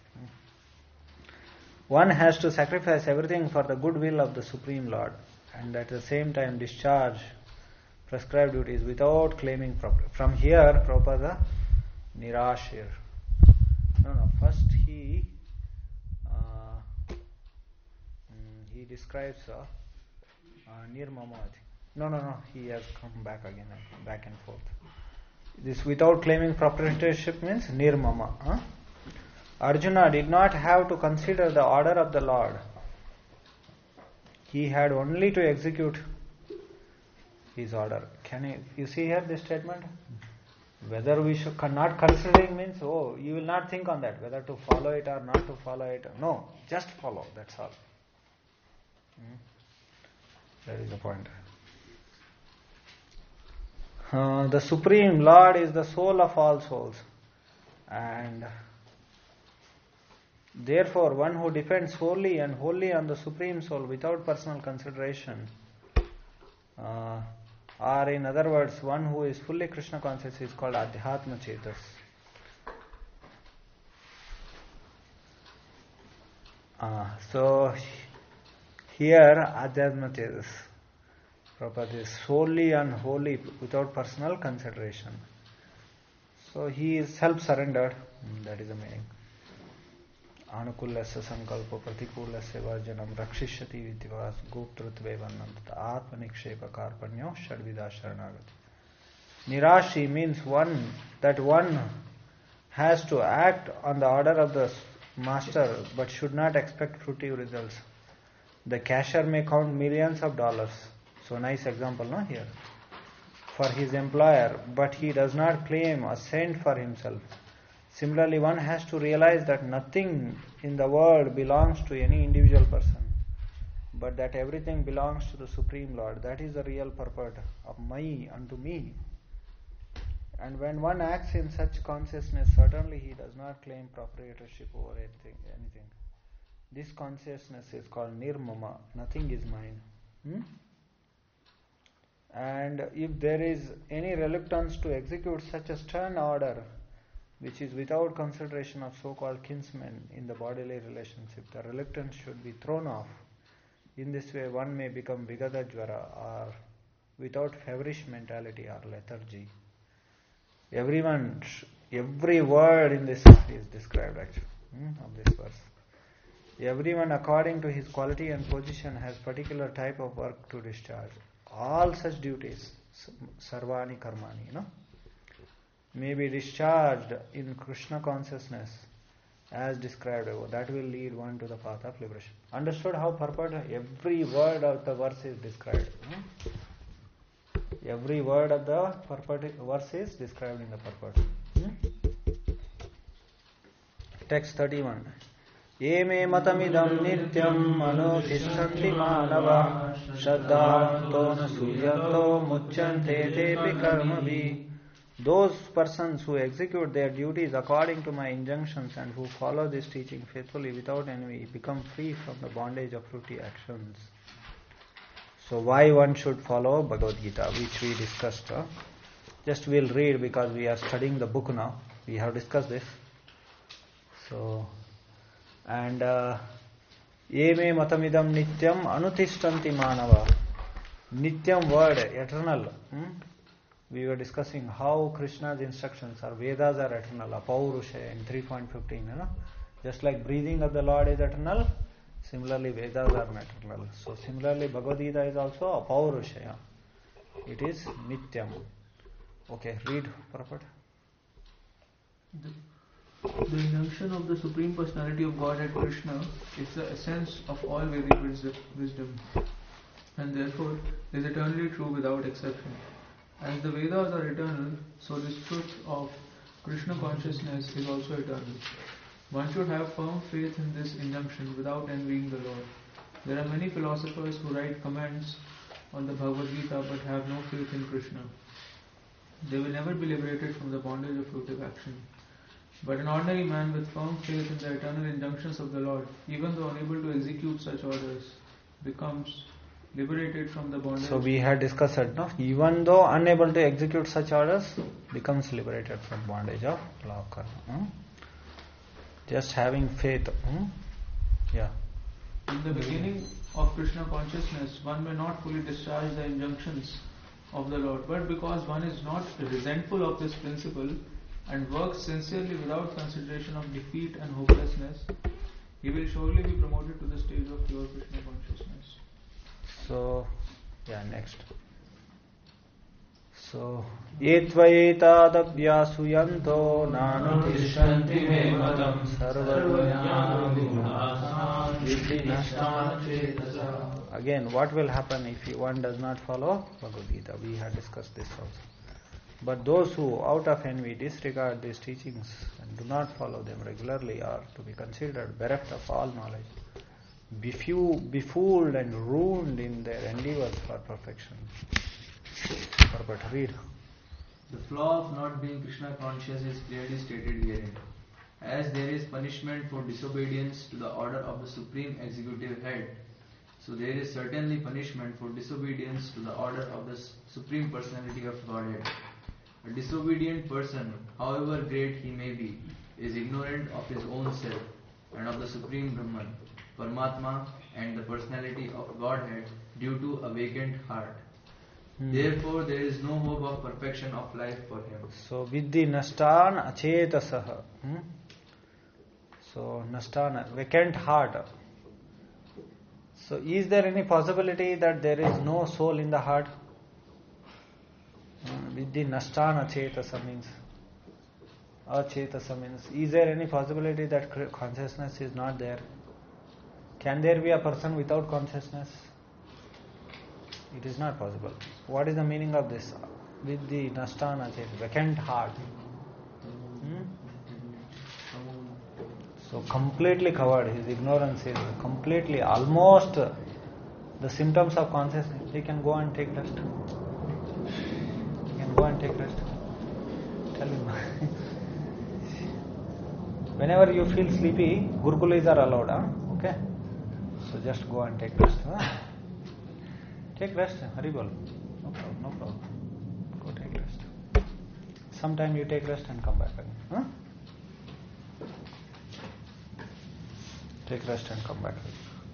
One has to sacrifice everything for the goodwill of the Supreme Lord, and at the same time discharge prescribed duties without claiming property. From here, Prabhupada Nirashir. First he describes Nirmama, I think. No, he has come back again, back and forth. This without claiming proprietorship means Nirmama. Arjuna did not have to consider the order of the Lord. He had only to execute his order. You see here this statement? Whether we should not considering means, you will not think on that, whether to follow it or not to follow it. No, just follow, that's all. That is the point. The Supreme Lord is the soul of all souls, and Therefore, one who depends wholly and wholly on the Supreme Soul without personal consideration, or in other words, one who is fully Krishna conscious, is called Adhyatma Chetas. So here Adhyatma Chetas, Prabhupada is solely and wholly without personal consideration. So he is self-surrendered, that is the meaning. Anukulasya sankalpa pratikulasya varjanam rakshishyati vidyavas goptrutve vannanta atmanikshepa karpanyo shadvida sharanagati. Nirashi means one has to act on the order of the master but should not expect fruitive results. The cashier may count millions of dollars. So nice example, no, here. For his employer, but he does not claim a cent for himself. Similarly, one has to realize that nothing in the world belongs to any individual person, but that everything belongs to the Supreme Lord. That is the real purport of Mai unto me. And when one acts in such consciousness, certainly he does not claim proprietorship over anything. This consciousness is called Nirmama. Nothing is mine. And if there is any reluctance to execute such a stern order, which is without consideration of so-called kinsmen in the bodily relationship, the reluctance should be thrown off. In this way, one may become Vigadajvara, or without feverish mentality or lethargy. Every word in this is described actually of this verse. Everyone according to his quality and position has particular type of work to discharge. All such duties, sarvani karmani, may be discharged in Krishna consciousness as described above. That will lead one to the path of liberation. Understood how purport? Every word of the verse is described. Every word of the verse is described in the purport. Text 31. Eme matamidam nityam anutishtanti manava shraddhanto nasuyanto muchyante tepi karmabhi. Those persons who execute their duties according to my injunctions and who follow this teaching faithfully without envy become free from the bondage of fruity actions. So why one should follow Bhagavad Gita, which we discussed. Just we'll read because we are studying the book now. We have discussed this. So, and Eme matamidam nityam anutishtanti manava. Nityam word, eternal. We were discussing how Krishna's instructions or Vedas are eternal, Apaurusha in 3.15. Just like breathing of the Lord is eternal, similarly Vedas are eternal. So similarly Bhagavad Gita is also Apaurusha. It is Nityam. Okay, read purport. The injunction of the Supreme Personality of Godhead Krishna is the essence of all Vedic wisdom, and therefore is eternally true without exception. As the Vedas are eternal, so this truth of Krishna consciousness is also eternal. One should have firm faith in this injunction without envying the Lord. There are many philosophers who write comments on the Bhagavad Gita but have no faith in Krishna. They will never be liberated from the bondage of fruitive action. But an ordinary man with firm faith in the eternal injunctions of the Lord, even though unable to execute such orders, becomes liberated from the bondage. So we had discussed it, no? Even though unable to execute such orders, becomes liberated from bondage of law of karma. Just having faith. Yeah. In the beginning of Krishna consciousness, one may not fully discharge the injunctions of the Lord, but because one is not resentful of this principle and works sincerely without consideration of defeat and hopelessness, he will surely be promoted to the stage of pure Krishna consciousness. So, next. So, etvayetadabhyasuyanto nanutishtanti me matam sarvajnana. Again, what will happen if one does not follow Bhagavad Gita? We had discussed this also. But those who, out of envy, disregard these teachings and do not follow them regularly are to be considered bereft of all knowledge, befooled and ruined in their endeavors for perfection. But read. The flaw of not being Krishna conscious is clearly stated herein. As there is punishment for disobedience to the order of the Supreme Executive Head, so there is certainly punishment for disobedience to the order of the Supreme Personality of Godhead. A disobedient person, however great he may be, is ignorant of his own self and of the Supreme Brahman, Paramatma, and the Personality of Godhead due to a vacant heart. Therefore, there is no hope of perfection of life for him. So, Vidhi Nashtan Achetasaha. So, Nashtana, vacant heart. So, is there any possibility that there is no soul in the heart? Vidhi Nashtana Achetasa means, Achetasa means, is there any possibility that consciousness is not there? Can there be a person without consciousness? It is not possible. What is the meaning of this? Vidhi Nashtana Achetasa, vacant heart. So completely covered, his ignorance is completely, almost the symptoms of consciousness. He can go and take rest. He can go and take rest. Tell him. Whenever you feel sleepy, Gurukulis are allowed. Okay? So just go and take rest. Take rest, Haribol. No problem, no problem. Go take rest. Sometime you take rest and come back again. Take rest and come back.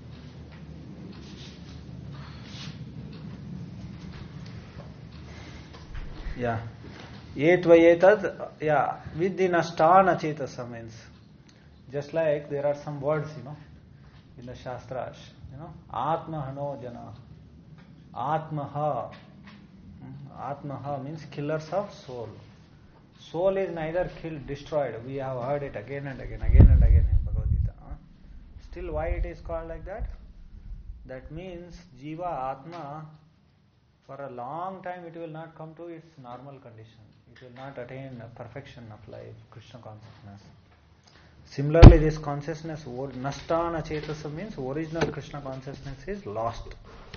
Yeah. Yetvayetad, yeah. Vidhi Nashtana Chetasa means. Just like there are some words, in the Shastras, Atma Hano Jana. Atmaha. Atmaha means killers of soul. Soul is neither killed, destroyed. We have heard it again and again in Bhagavad Gita. Still, why it is called like that? That means Jiva, Atma, for a long time it will not come to its normal condition. It will not attain perfection of life, Krishna consciousness. Similarly, this consciousness, Nashtana Chetasa means original Krishna consciousness is lost.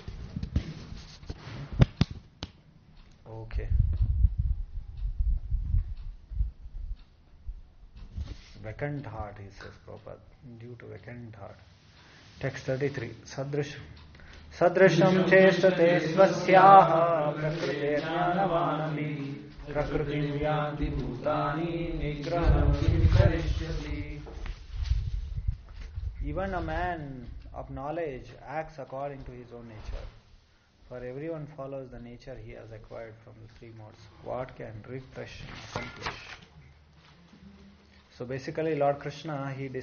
Okay. Vacant heart, he says, Prabhupada, due to vacant heart. Text 33. Sadrisham cheshtate svasyaha prakrite jnanavanapi prakritim yanti bhutani nigraham kim karishyati. Even a man of knowledge acts according to his own nature. For everyone follows the nature he has acquired from the three modes. What can refresh and accomplish? So basically, Lord Krishna, he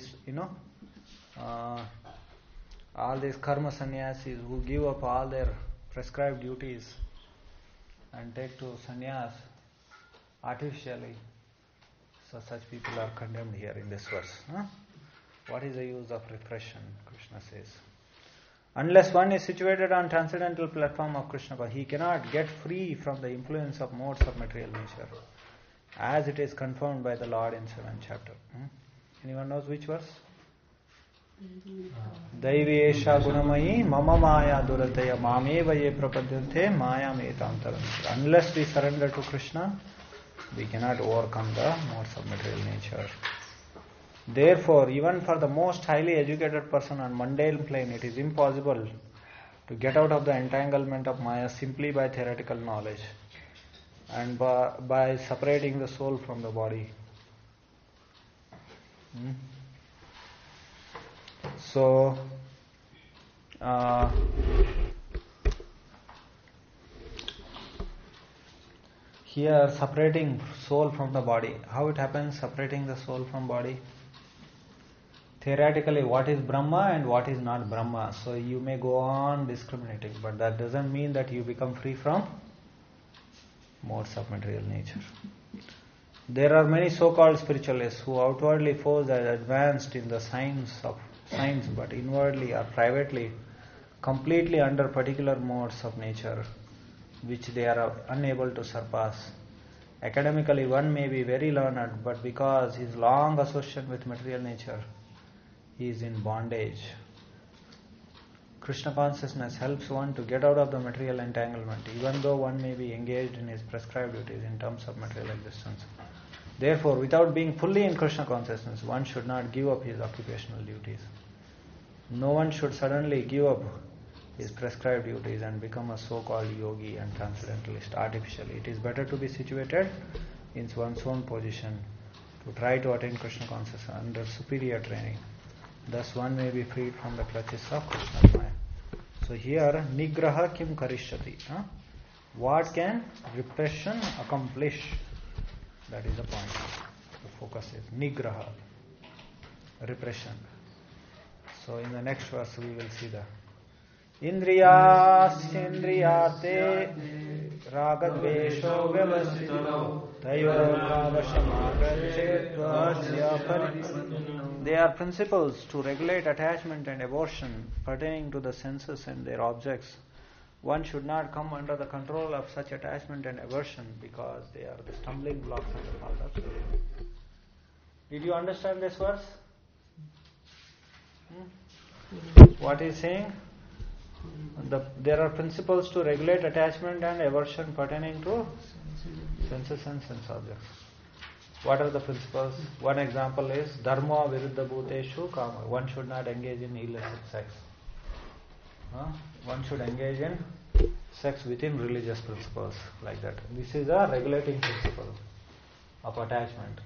all these karma sannyasis who give up all their prescribed duties and take to sannyas artificially. So such people are condemned here in this verse. What is the use of repression? Krishna says. Unless one is situated on transcendental platform of Krishna, he cannot get free from the influence of modes of material nature, as it is confirmed by the Lord in 7th chapter. Anyone knows which verse? Daivesha gunamayi mama maya durataya mameva ye prapadyante maya metam taranti. Unless we surrender to Krishna, we cannot overcome the modes of material nature. Therefore, even for the most highly educated person on mundane plane, it is impossible to get out of the entanglement of Maya simply by theoretical knowledge and by separating the soul from the body. So, here separating soul from the body. How it happens, separating the soul from body? Theoretically, what is Brahma and what is not Brahma. So you may go on discriminating, but that doesn't mean that you become free from modes of material nature. There are many so-called spiritualists who outwardly pose as advanced in the science, but inwardly or privately completely under particular modes of nature, which they are unable to surpass. Academically, one may be very learned, but because his long association with material nature, he is in bondage. Krishna consciousness helps one to get out of the material entanglement, even though one may be engaged in his prescribed duties in terms of material existence. Therefore, without being fully in Krishna consciousness, one should not give up his occupational duties. No one should suddenly give up his prescribed duties and become a so-called yogi and transcendentalist artificially. It is better to be situated in one's own position to try to attain Krishna consciousness under superior training. Thus one may be freed from the clutches of Krishna's Maya. So here, nigraha kim karishyati. What can repression accomplish? That is the point. The focus is nigraha, repression. So in the next verse we will see the Indriyasindriyate ragadvesho vyavasito tayornavashamagachettvasya. They are principles to regulate attachment and aversion pertaining to the senses and their objects. One should not come under the control of such attachment and aversion because they are the stumbling blocks on the path of suffering. Did you understand this verse? What is saying? There are principles to regulate attachment and aversion pertaining to senses and sense objects. What are the principles? One example is dharma viruddha bhuteshu kama. One should not engage in illicit sex. One should engage in sex within religious principles, like that. This is a regulating principle of attachment.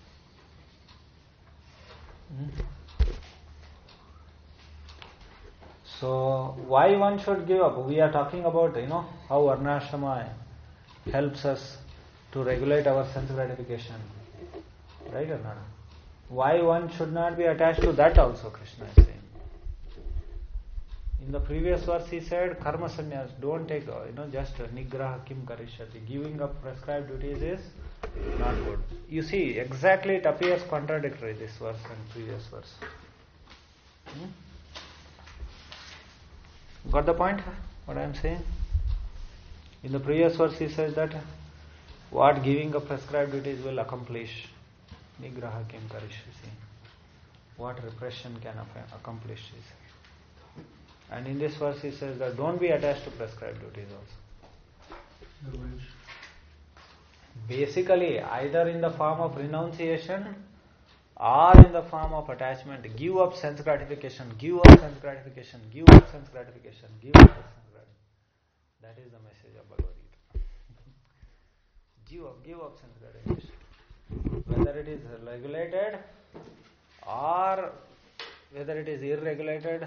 So, why one should give up? We are talking about, how varnashrama helps us to regulate our sense gratification. Right or not? Why one should not be attached to that also, Krishna is saying. In the previous verse he said, karma sannyas, don't take, just nigraha kim karishyati. Giving up prescribed duties is not good. You see, exactly it appears contradictory, this verse and previous verse. Got the point? What I am saying? In the previous verse he says that what giving up prescribed duties will accomplish. Nigraha kim karishyati. What repression can accomplish is. And in this verse he says that don't be attached to prescribed duties also. Basically, either in the form of renunciation or in the form of attachment, give up sense gratification, give up sense gratification, give up sense gratification, give up sense gratification. That is the message of Bhagavad Gita. Give up sense gratification. Whether it is regulated or whether it is irregulated.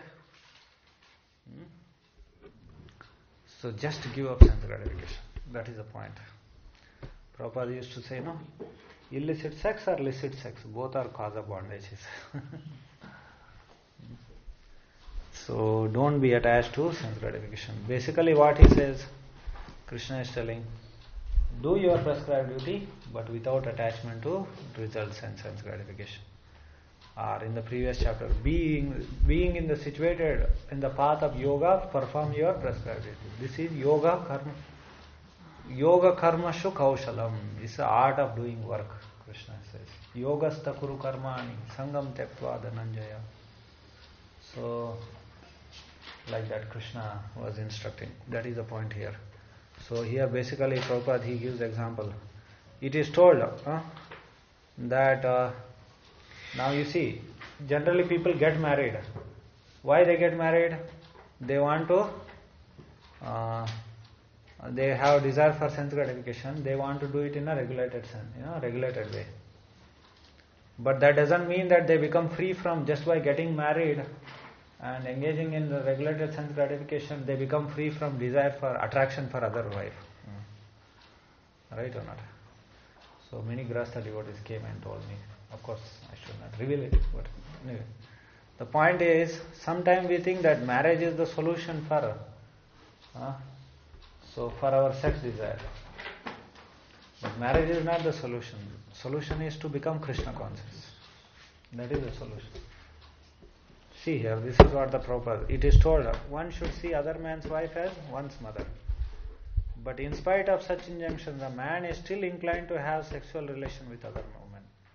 So just give up sense gratification. That is the point. Prabhupada used to say, illicit sex or licit sex, both are cause of bondages. So don't be attached to sense gratification. Basically what he says, Krishna is telling, do your prescribed duty, but without attachment to results and sense gratification. Or in the previous chapter, being in the situated in the path of yoga, perform your prescribed duty. This is yoga karma. Yoga karma shu kaushalam. It's the art of doing work, Krishna says. Yogastha kuru karmani sangam tektva dhananjaya. So, like that Krishna was instructing. That is the point here. So here basically Prabhupada, he gives example. It is told that now you see, generally people get married. Why they get married? They want to, they have desire for sense gratification. They want to do it in a regulated sense, regulated way. But that doesn't mean that they become free from, just by getting married and engaging in the regulated sense gratification, they become free from desire for attraction for other wife. Right or not? So many Grahastha devotees came and told me. Of course, I should not reveal it, but anyway. The point is, sometimes we think that marriage is the solution for our sex desire. But marriage is not the solution. Solution is to become Krishna conscious. That is the solution. See here, this is what the Prabhupada, it is told, one should see other man's wife as one's mother. But in spite of such injunctions, a man is still inclined to have sexual relation with other women.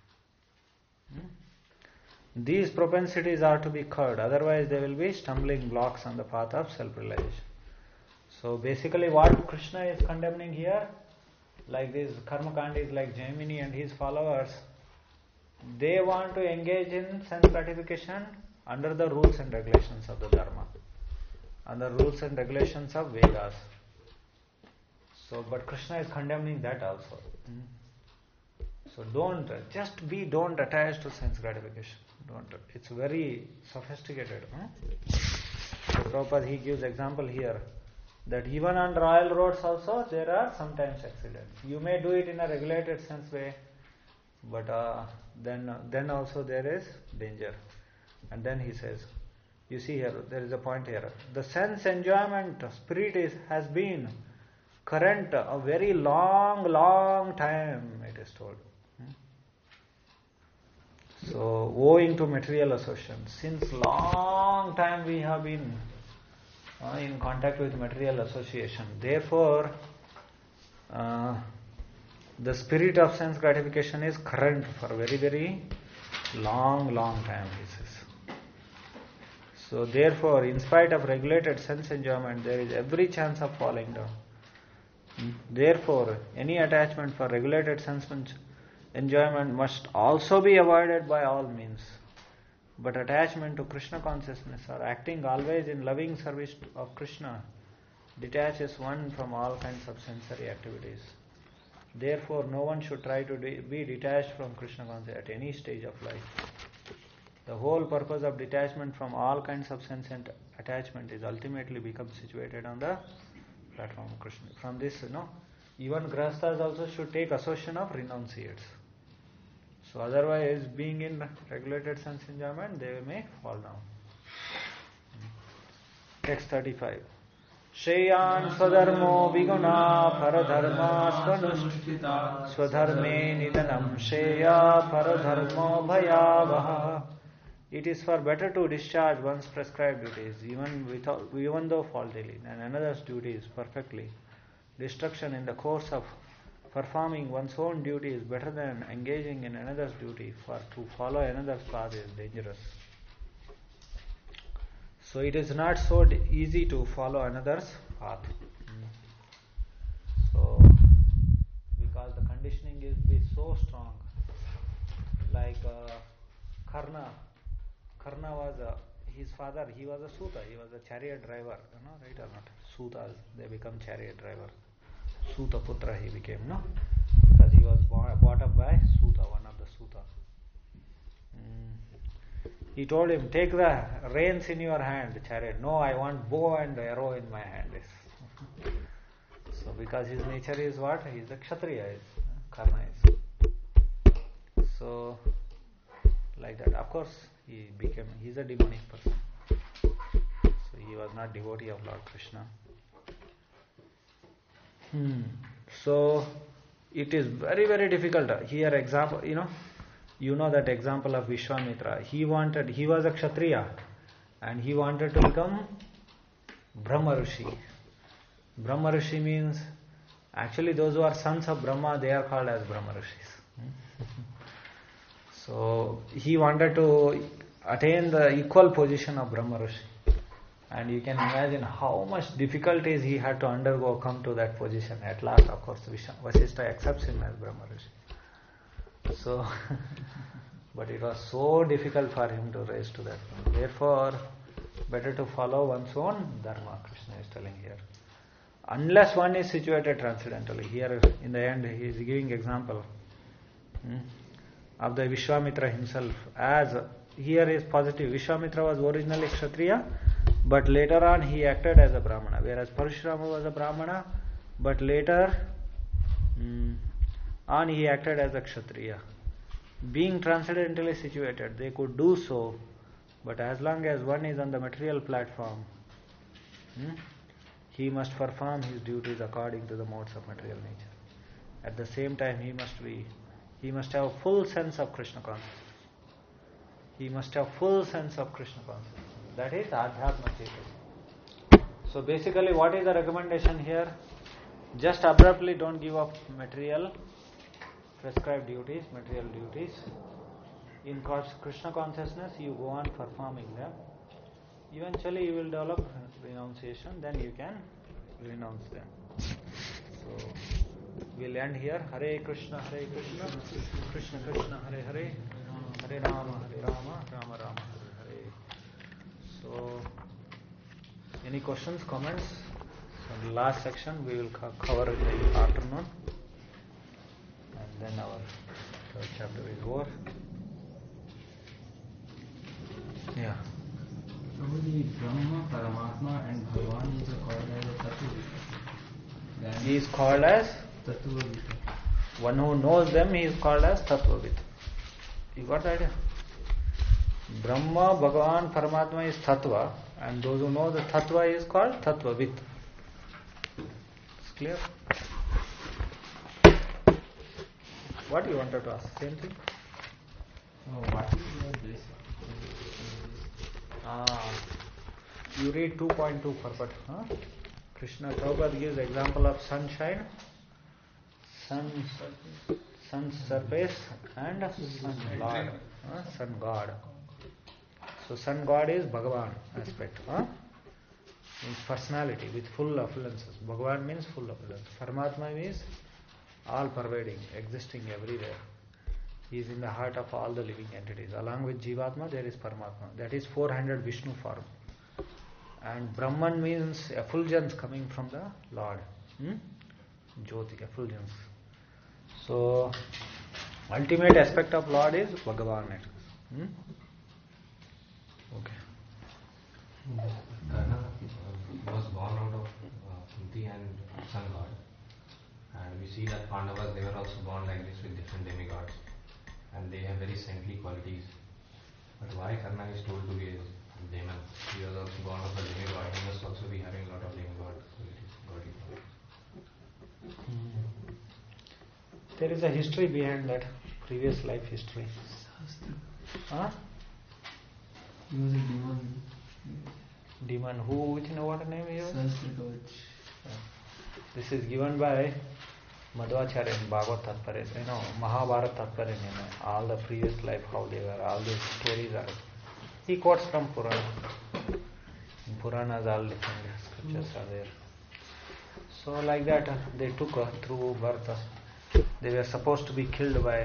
These propensities are to be curbed, otherwise they will be stumbling blocks on the path of self-realization. So basically what Krishna is condemning here, like these karmakandis like Jaimini and his followers, they want to engage in sense gratification under the rules and regulations of the Dharma, under rules and regulations of Vedas. So, but Krishna is condemning that also. So don't attach to sense gratification. It's very sophisticated. So Prabhupada, he gives example here that even on royal roads also there are sometimes accidents. You may do it in a regulated sense way, but then also there is danger. And then he says, you see here, there is a point here. The sense enjoyment spirit has been current a very long time, it is told. So, owing to material association, since long time we have been in contact with material association. Therefore, the spirit of sense gratification is current for a very long time, he says. So, therefore, in spite of regulated sense enjoyment, there is every chance of falling down. Therefore, any attachment for regulated sense enjoyment must also be avoided by all means. But attachment to Krishna consciousness or acting always in loving service of Krishna detaches one from all kinds of sensory activities. Therefore, no one should try to be detached from Krishna consciousness at any stage of life. The whole purpose of detachment from all kinds of sense and attachment is ultimately become situated on the platform of Krishna. From this, even grahasthas also should take association of renunciates. So otherwise, being in regulated sense enjoyment, they may fall down. Text 35. Shreyan swadharmo viguna paradharma swanushtita swadharme nidanam shreya paradharmo bhayavaha. It is far better to discharge one's prescribed duties, even though faultily, than another's duties perfectly. Destruction in the course of performing one's own duty is better than engaging in another's duty, for to follow another's path is dangerous. So it is not so easy to follow another's path. So, because the conditioning is so strong, like Karna was his father, he was a Suta, he was a chariot driver, right or not? Sutas, they become chariot driver. Suta Putra he became, because he was brought up by Suta, one of the Suta. He told him, take the reins in your hand, chariot. No, I want bow and arrow in my hand. So because his nature is what? He is a Kshatriya, Karna is. So, like that. Of course, he is a demonic person. So he was not devotee of Lord Krishna. So it is very difficult. Here example, you know that example of Vishwamitra. He was a Kshatriya and he wanted to become Brahma Rishi. Brahma Rishi means, actually those who are sons of Brahma, they are called as Brahma Rishis. So he wanted to attain the equal position of Brahma Rishi. And you can imagine how much difficulties he had to undergo come to that position. At last, of course, Vasishtha accepts him as Brahma Rishi. So, but it was so difficult for him to raise to that point. Therefore, better to follow one's own dharma, Krishna is telling here. Unless one is situated transcendentally. Here, in the end, he is giving example of the Vishwamitra himself. As here is positive. Vishwamitra was originally Kshatriya, but later on he acted as a Brahmana, whereas Parashurama was a Brahmana, but later on he acted as a Kshatriya. Being transcendentally situated, they could do so, but as long as one is on the material platform, he must perform his duties according to the modes of material nature. At the same time, he must have full sense of Krishna consciousness. He must have full sense of Krishna consciousness. That is Adhyatma Chaitanya. So basically, what is the recommendation here? Just abruptly don't give up material prescribed duties, material duties. In Krishna consciousness, you go on performing them. Eventually, you will develop renunciation, then you can renounce them. So, we'll end here. Hare Krishna, Krishna Krishna, Hare Hare, Hare Rama, Rama Rama, Hare Hare. So, any questions, comments? So, the last section we will cover in the afternoon, and then our third chapter is over. Yeah. Probably Brahma, Paramatma and Bhagavan is called as a Tattva. He is called as Tattvavit. One who knows them, he is called as Tattvavit. You got the idea? Brahma, Bhagavan, Paramatma is Tattva, and those who know the Tattva is called Tattvavit. It's clear? What you wanted to ask? Same thing? What is your bliss? You read 2.2 Purport. Krishna Prabhupada gives the example of sunshine, sun's surface, and sun Lord, sun God. So sun God is Bhagavan aspect. Means personality with full affulences. Bhagavan means full affluence. Paramatma means all pervading, existing everywhere. He is in the heart of all the living entities. Along with Jivatma, there is Paramatma. That is 400 Vishnu form. And Brahman means effulgence coming from the Lord. Jyoti, effulgence. So, ultimate aspect of Lord is Bhagavan. Okay. Karna was born out of Kunti and Sun God. And we see that Pandavas, they were also born like this with different demigods. And they have very saintly qualities. But why Karna is told to be a demon? He was also born of a demigod. He must also be having a lot of demigod qualities. There is a history behind that, previous life history. He was a demon. Demon who, which know what name he was? Sahasrakavach. This is given by Madhvacharya in Bhagavad Tatparya, Mahabharata Tatparya, all the previous life, how they were, all these stories are. He quotes from Purana. In Puranas, all different scriptures are there. So, like that, they took through birth. They were supposed to be killed by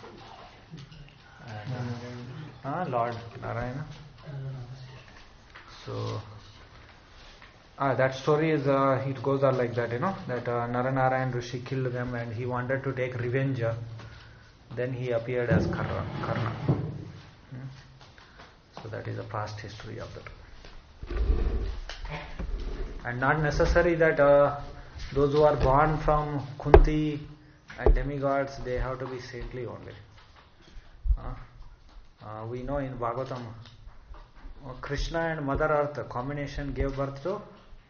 Lord Narayana. So, that story is, it goes on like that, that Naranarayan Rishi killed them and he wanted to take revenge. Then he appeared as Karna. So that is a past history of that. And not necessary that those who are born from Kunti and demigods, they have to be saintly only. We know in Bhagavatam, Krishna and Mother Earth combination gave birth to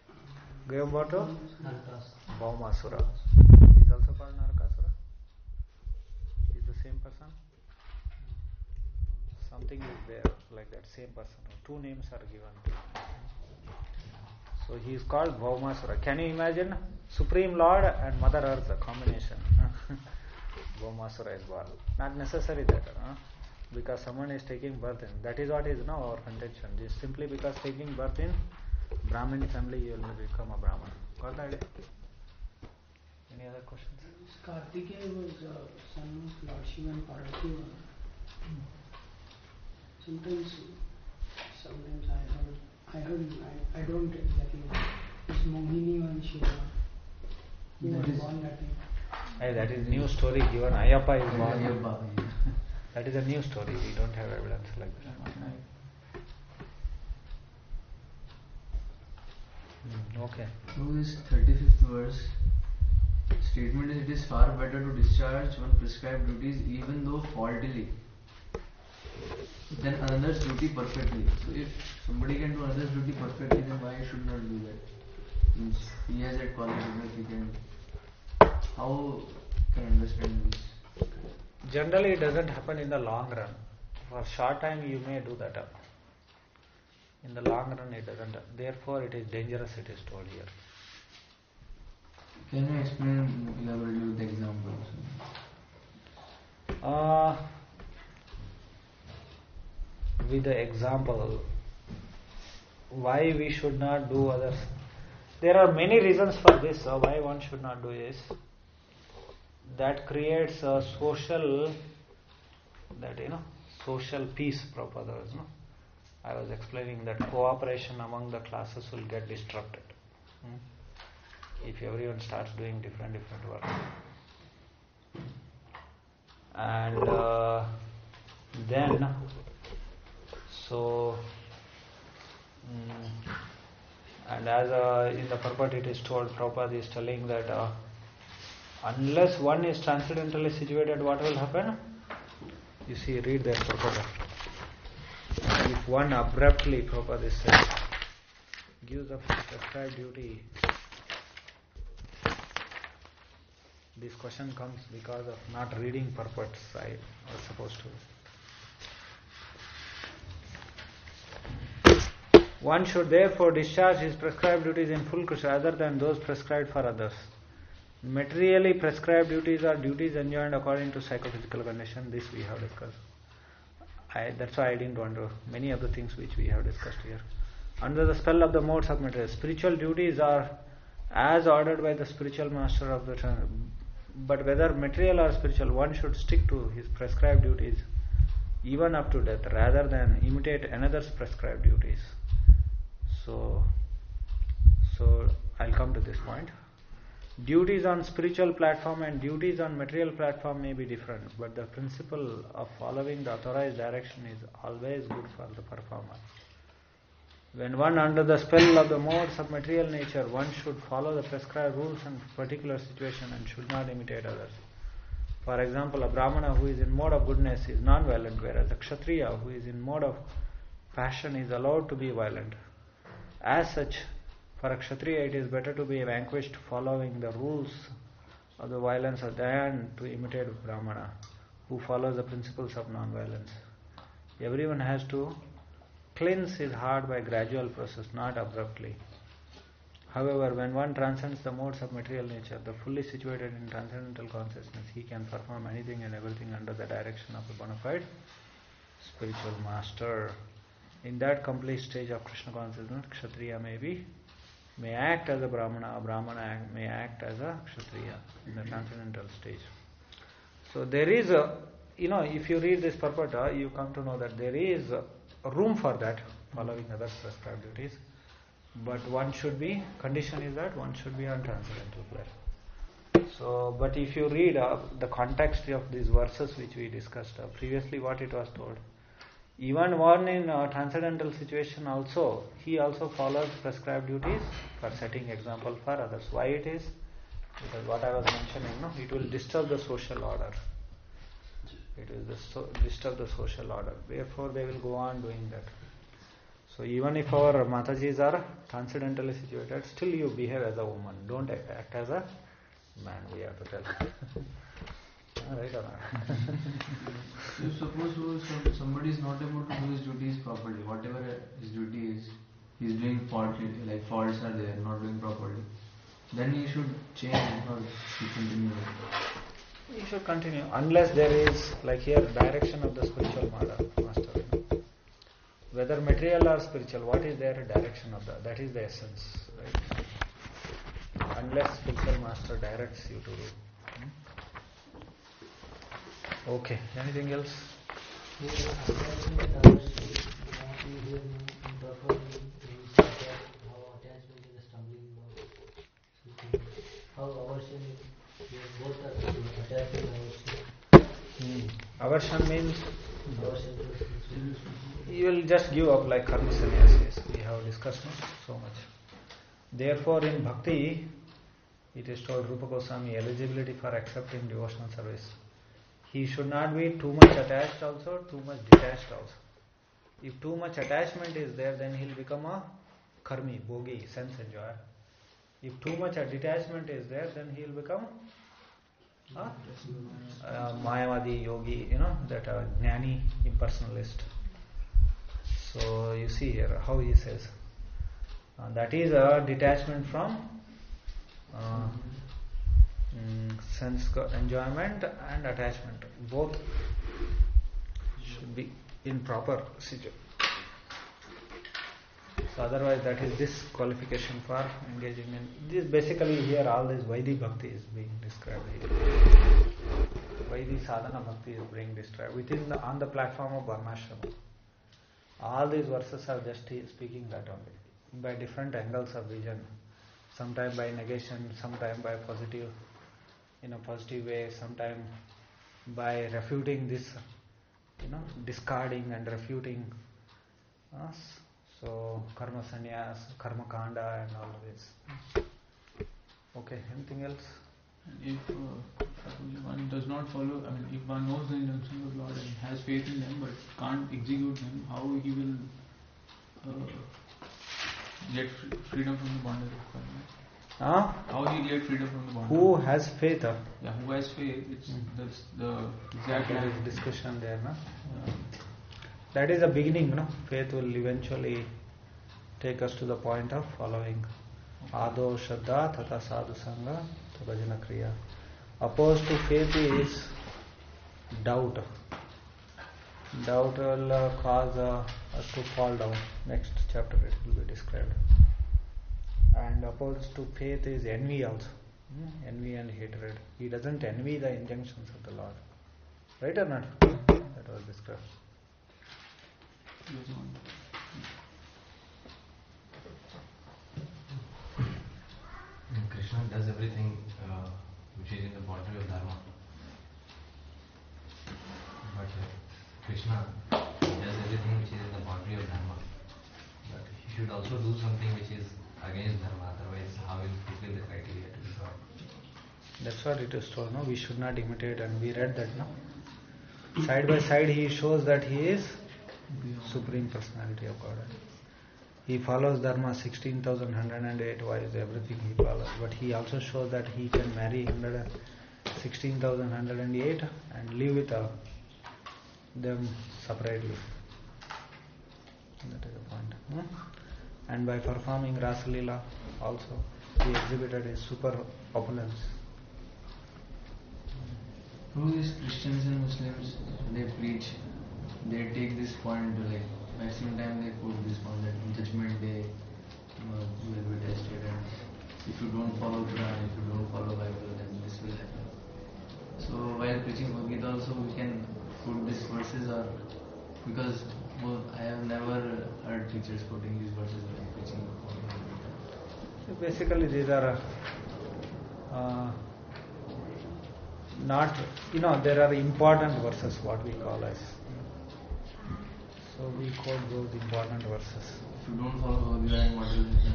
Bhaumasura. He is also called Narakasura. He is the same person. Something is there like that, same person. Two names are given. So he is called Bhaumasura. Can you imagine Supreme Lord and Mother Earth, a combination? Bhaumasura is born. Not necessary that, because someone is taking birth in. That is what is now our contention. Just simply because taking birth in Brahmin family, you will become a Brahman. Got the idea? Any other questions? Kartikeya was son of Lord Shiva and Parvati. Sometimes I don't exactly know. It's Mohini and Shiva. He was born that way. Hey, that is new story given. Ayappa is born. Ayappa. That is a new story. We don't have evidence like that. Okay. So this 35th verse statement is, it is far better to discharge one prescribed duties even though faultily than another's duty perfectly. So if somebody can do another's duty perfectly, then why should not do that? Means he has that quality that he can. How can I understand this? Generally, it doesn't happen in the long run. For short time, you may do that. In the long run, it doesn't. Therefore, it is dangerous. It is told here. Can you explain elaborately with examples? With the example, why we should not do others. There are many reasons for this. Why one should not do this. that creates a social, social peace, Prabhupada was, I was explaining that cooperation among the classes will get disrupted. If everyone starts doing different work. And then, and as in the purport it is told, Prabhupada is telling that unless one is transcendentally situated, what will happen? You see, read that purport. If one abruptly, Prabhupada is saying, gives up his prescribed duty, this question comes because of not reading purports. I was supposed to. One should therefore discharge his prescribed duties in full Krishna other than those prescribed for others. Materially prescribed duties are duties enjoined according to psychophysical condition. This we have discussed. That's why I didn't want to. Many of the things which we have discussed here. Under the spell of the modes of material, spiritual duties are as ordered by the spiritual master of the but whether material or spiritual, one should stick to his prescribed duties even up to death rather than imitate another's prescribed duties. So I'll come to this point. Duties on spiritual platform and duties on material platform may be different, but the principle of following the authorized direction is always good for the performer. When one under the spell of the modes of material nature, one should follow the prescribed rules in particular situation and should not imitate others. For example, a Brahmana who is in mode of goodness is non-violent, whereas a Kshatriya who is in mode of passion is allowed to be violent. As such, for a Kshatriya it is better to be vanquished following the rules of the violence than to imitate Brahmana who follows the principles of non-violence. Everyone has to cleanse his heart by gradual process, not abruptly. However, when one transcends the modes of material nature, the fully situated in transcendental consciousness, he can perform anything and everything under the direction of a bona fide spiritual master. In that complete stage of Krishna consciousness, Kshatriya may act as a Brahmana may act as a Kshatriya in the transcendental stage. So there is if you read this purport, you come to know that there is room for that, following others' prescribed duties. But condition is that one should be on transcendental plane. So, but if you read the context of these verses which we discussed previously, what it was told, even one in a transcendental situation also, he also follows prescribed duties for setting example for others. Why it is? Because what I was mentioning, it will disturb the social order. It will disturb the social order. Therefore, they will go on doing that. So even if our Matajis are transcendentally situated, still you behave as a woman. Don't act as a man, we have to tell. Right or not? If suppose somebody is not able to do his duties properly, whatever his duty is, he is doing faults are there, not doing properly, then he should change or he continue. He should continue unless there is, like here, direction of the spiritual master. Whether material or spiritual, what is their direction of that? That is the essence, right? Unless spiritual master directs you to do. Okay, anything else? Aversion means you will just give up like karma sannyasis. We have discussed so much. Therefore, in bhakti, it is told Rupa Goswami eligibility for accepting devotional service. He should not be too much attached also, too much detached also. If too much attachment is there, then he will become a karmi, bhogi, sense enjoyer. If too much detachment is there, then he will become Mayavadi, yogi, that jnani, impersonalist. So you see here how he says. That is a detachment from sense enjoyment and attachment. Both should be in proper situation. So otherwise that is disqualification for engaging in this. Basically here all this Vaidhi Bhakti is being described here. Vaidhi Sadhana Bhakti is being described on the platform of Varnashrama. All these verses are just speaking that only, by different angles of vision. Sometime by negation, sometime by positive, in a positive way, sometime by refuting this, discarding and refuting us. So karma sannyas, karma kanda and all this. Okay, anything else? If one does not follow, if one knows the injunctions of Lord and has faith in them but can't execute them, how he will get freedom from the bondage of karma? How he get freedom from the bondage? Who has faith? Yeah, who has faith? That's the exact discussion there, no? That is the beginning, no? Faith will eventually take us to the point of following. Ado Shraddha Tata Sadhu Sangha Bhajana Kriya. Opposed to faith is doubt. Doubt will cause us to fall down. Next chapter it will be described. And opposed to faith is envy also. Envy and hatred. He doesn't envy the injunctions of the Lord. Right or not? That was described. Krishna does everything which is in the boundary of Dharma. But Krishna does everything which is in the boundary of Dharma. But he should also do something which is against Dharma, otherwise how will he fulfill the criteria to be God? That's what it is told, no? We should not imitate, and we read that, no? Side by side he shows that he is Supreme Personality of God. He follows Dharma 16,108 wives, everything he follows. But he also shows that he can marry 16,108 and live with them separately. That is the point. And by performing Rasa Leela also, he exhibited his super opulence. Who is Christians and Muslims? They preach. They take this point, like maximum time they quote this point that in Judgment Day you will be tested, and if you don't follow Quran, if you don't follow Bible, then this will happen. So while preaching Bhagavad Gita also we can quote these verses, or because I have never heard teachers quoting these verses while preaching Bhagavad Gita. So basically these are not, there are important verses, what we call as. So we quote those important verses. If you don't follow Bhagavad Gita, what will happen?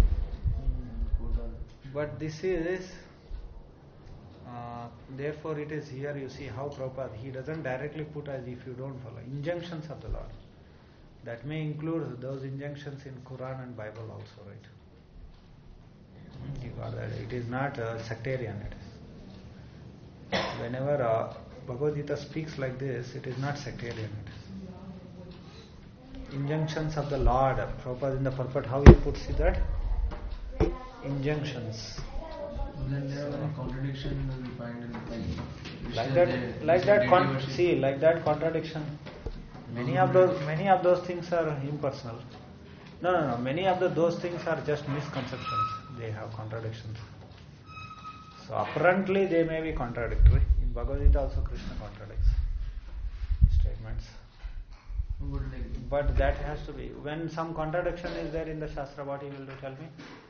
But this is, therefore it is here you see how Prabhupada, he doesn't directly put as if you don't follow. Injunctions of the Lord. That may include those injunctions in Quran and Bible also, right? You got that? It is not sectarian, it is. Whenever Bhagavad Gita speaks like this, it is not sectarian, it is. Injunctions of the Lord. Prabhupada in the purport, how he puts it that? Injunctions. Then there are contradiction we find in like that contradiction. Many of those things are impersonal. No. Many of those things are just misconceptions. They have contradictions. So apparently they may be contradictory. In Bhagavad Gita also Krishna contradicts statements. But that has to be, when some contradiction is there in the Shastra, what he will do, tell me?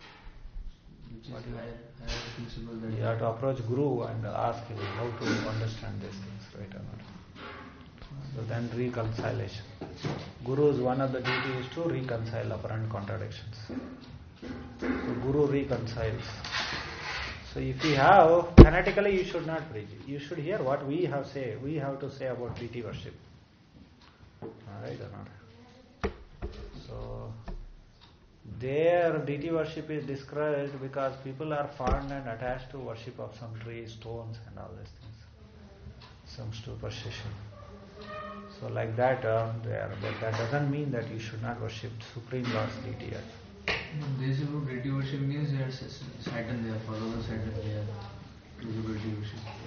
You have to approach Guru and ask him how to understand these things, right or not. So then reconciliation. Guru's one of the duties is to reconcile apparent contradictions. So Guru reconciles. So if you have, fanatically you should not preach. You should hear what we have to say about deity worship. Right or not? So their deity worship is discouraged because people are fond and attached to worship of some trees, stones and all these things. Some superstition. So like that they are, but that doesn't mean that you should not worship Supreme Lord's deity. This deity worship means they are Satan, they are followers of Satan, they are to do deity worship.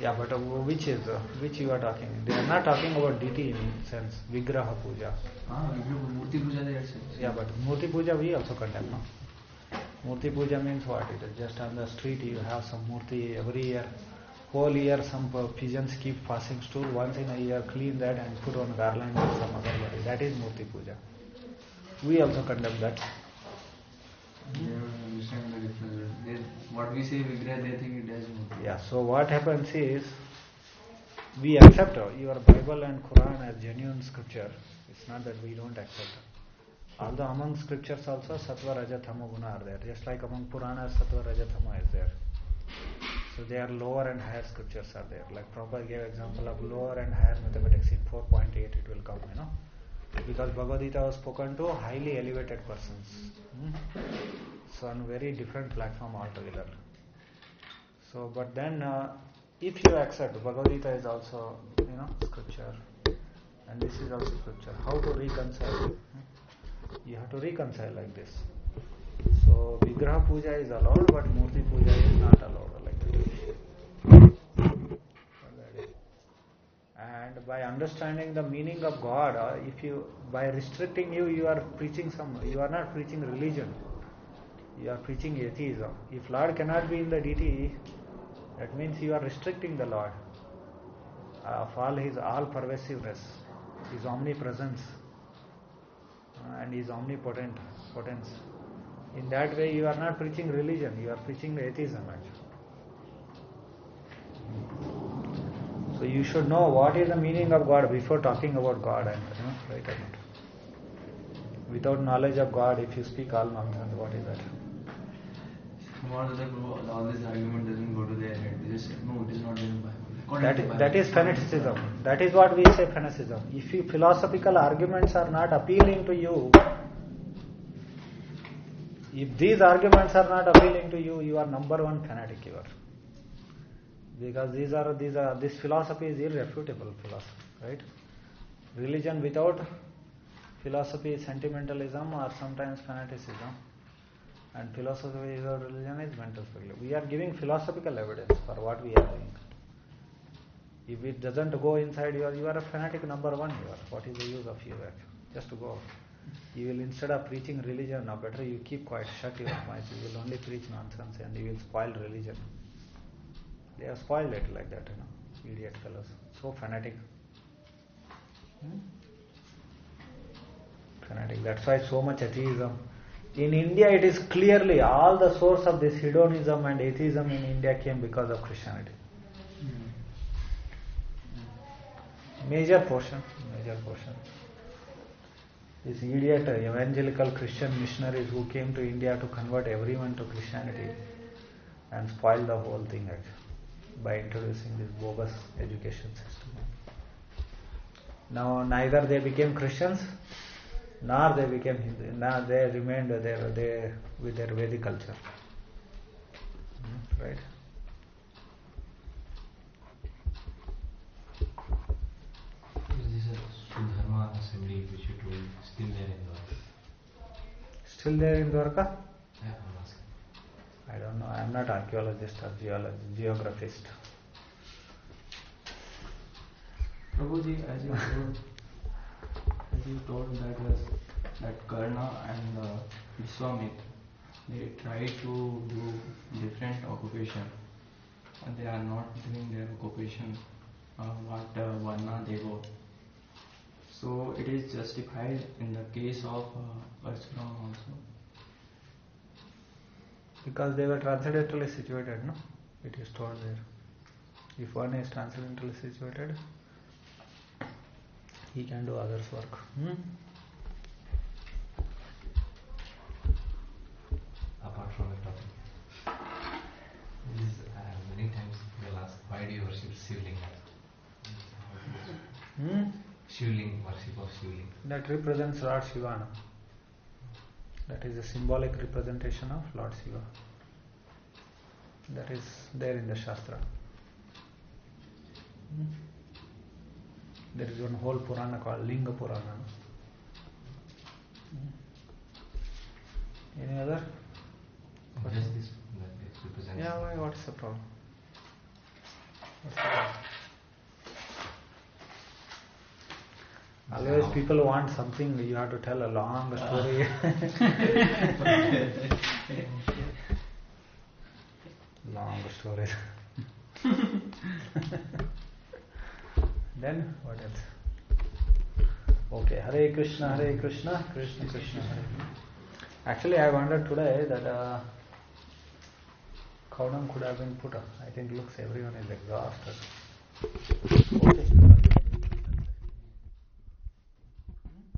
Yeah, but which you are talking? They are not talking about deity in sense, Vigraha Puja. Murti Puja they are saying. Yeah, but Murti Puja we also condemn, no? Murti Puja means what? It is just on the street you have some Murti every year. Whole year some pigeons keep passing stool. Once in a year clean that and put on garland or some other body. That is Murti Puja. We also condemn that. They don't understand the difference. What we say Vigraha, they think it as Murti. Yeah, so what happens is, we accept your Bible and Quran as genuine scripture. It's not that we don't accept. Although among scriptures also Sattva, Raja, Tama, Guna are there. Just like among Puranas, Sattva, Raja, Tama is there. So they are lower and higher scriptures are there. Like Prabhupada gave example of lower and higher mathematics in 4.8 it will come, Because Bhagavad Gita was spoken to highly elevated persons. So on very different platform altogether. So, but then if you accept Bhagavad Gita is also, scripture, and this is also scripture, how to reconcile? You have to reconcile like this. So, Vigraha Puja is allowed, but Murti Puja is not allowed like that. And by understanding the meaning of God, by restricting you are preaching you are not preaching religion. You are preaching atheism. If Lord cannot be in the deity, that means you are restricting the Lord of all His all-pervasiveness, His omnipresence, and His omnipotence. In that way, you are not preaching religion, you are preaching atheism actually. So you should know what is the meaning of God before talking about God, and right or not. Without knowledge of God, if you speak all nonsense, what is that? All this argument doesn't go to their head. They just say, no, it is not in the Bible. That is fanaticism. That is what we say fanaticism. If your philosophical arguments are not appealing to you, if these arguments are not appealing to you, you are number one fanatic. You are. Because this philosophy is irrefutable philosophy, right? Religion without philosophy is sentimentalism or sometimes fanaticism. And philosophy without religion is mental speculation. We are giving philosophical evidence for what we are doing. If it doesn't go inside you are a fanatic number one. What is the use of you actually? Just to go. You will, instead of preaching religion, now better you keep quiet, shut your mouth. You will only preach nonsense and you will spoil religion. They have spoiled it like that, idiot fellows. So fanatic. Fanatic. That's why so much atheism. In India, it is clearly all the source of this hedonism and atheism in India came because of Christianity. Major portion. These idiot evangelical Christian missionaries who came to India to convert everyone to Christianity and spoil the whole thing actually by introducing this bogus education system. Now neither they became Christians nor they became Hindu. Now they remained there with their Vedic culture. Right? This is a Sudharma assembly which you told still there in Dwarka. Still there in Dwarka? Yeah, I'm asking. I don't know. I am not archaeologist or geographist. Prabhuji, as you told that Karna and Vishwamitra, they try to do different occupation and they are not doing their occupation what Varna they go. So it is justified in the case of Parshuram also. Because they were transcendentally situated, no? It is told there. If one is transcendentally situated, he can do others' work. Apart from the topic, many times people ask, why do you worship Shivlinga? Shivling, worship of Shivling. That represents Lord Shiva. No? That is a symbolic representation of Lord Shiva. That is there in the Shastra. There is one whole Purana called Linga Purana. Any other? Just this, that it represents. Yeah, why? What is the problem? Always people want something, you have to tell a long story. Long stories. Then what else? Okay, Hare Krishna, Krishna Krishna, Hare. Actually, I wondered today that Kaunam could have been put up. I think looks everyone is exhausted. Okay.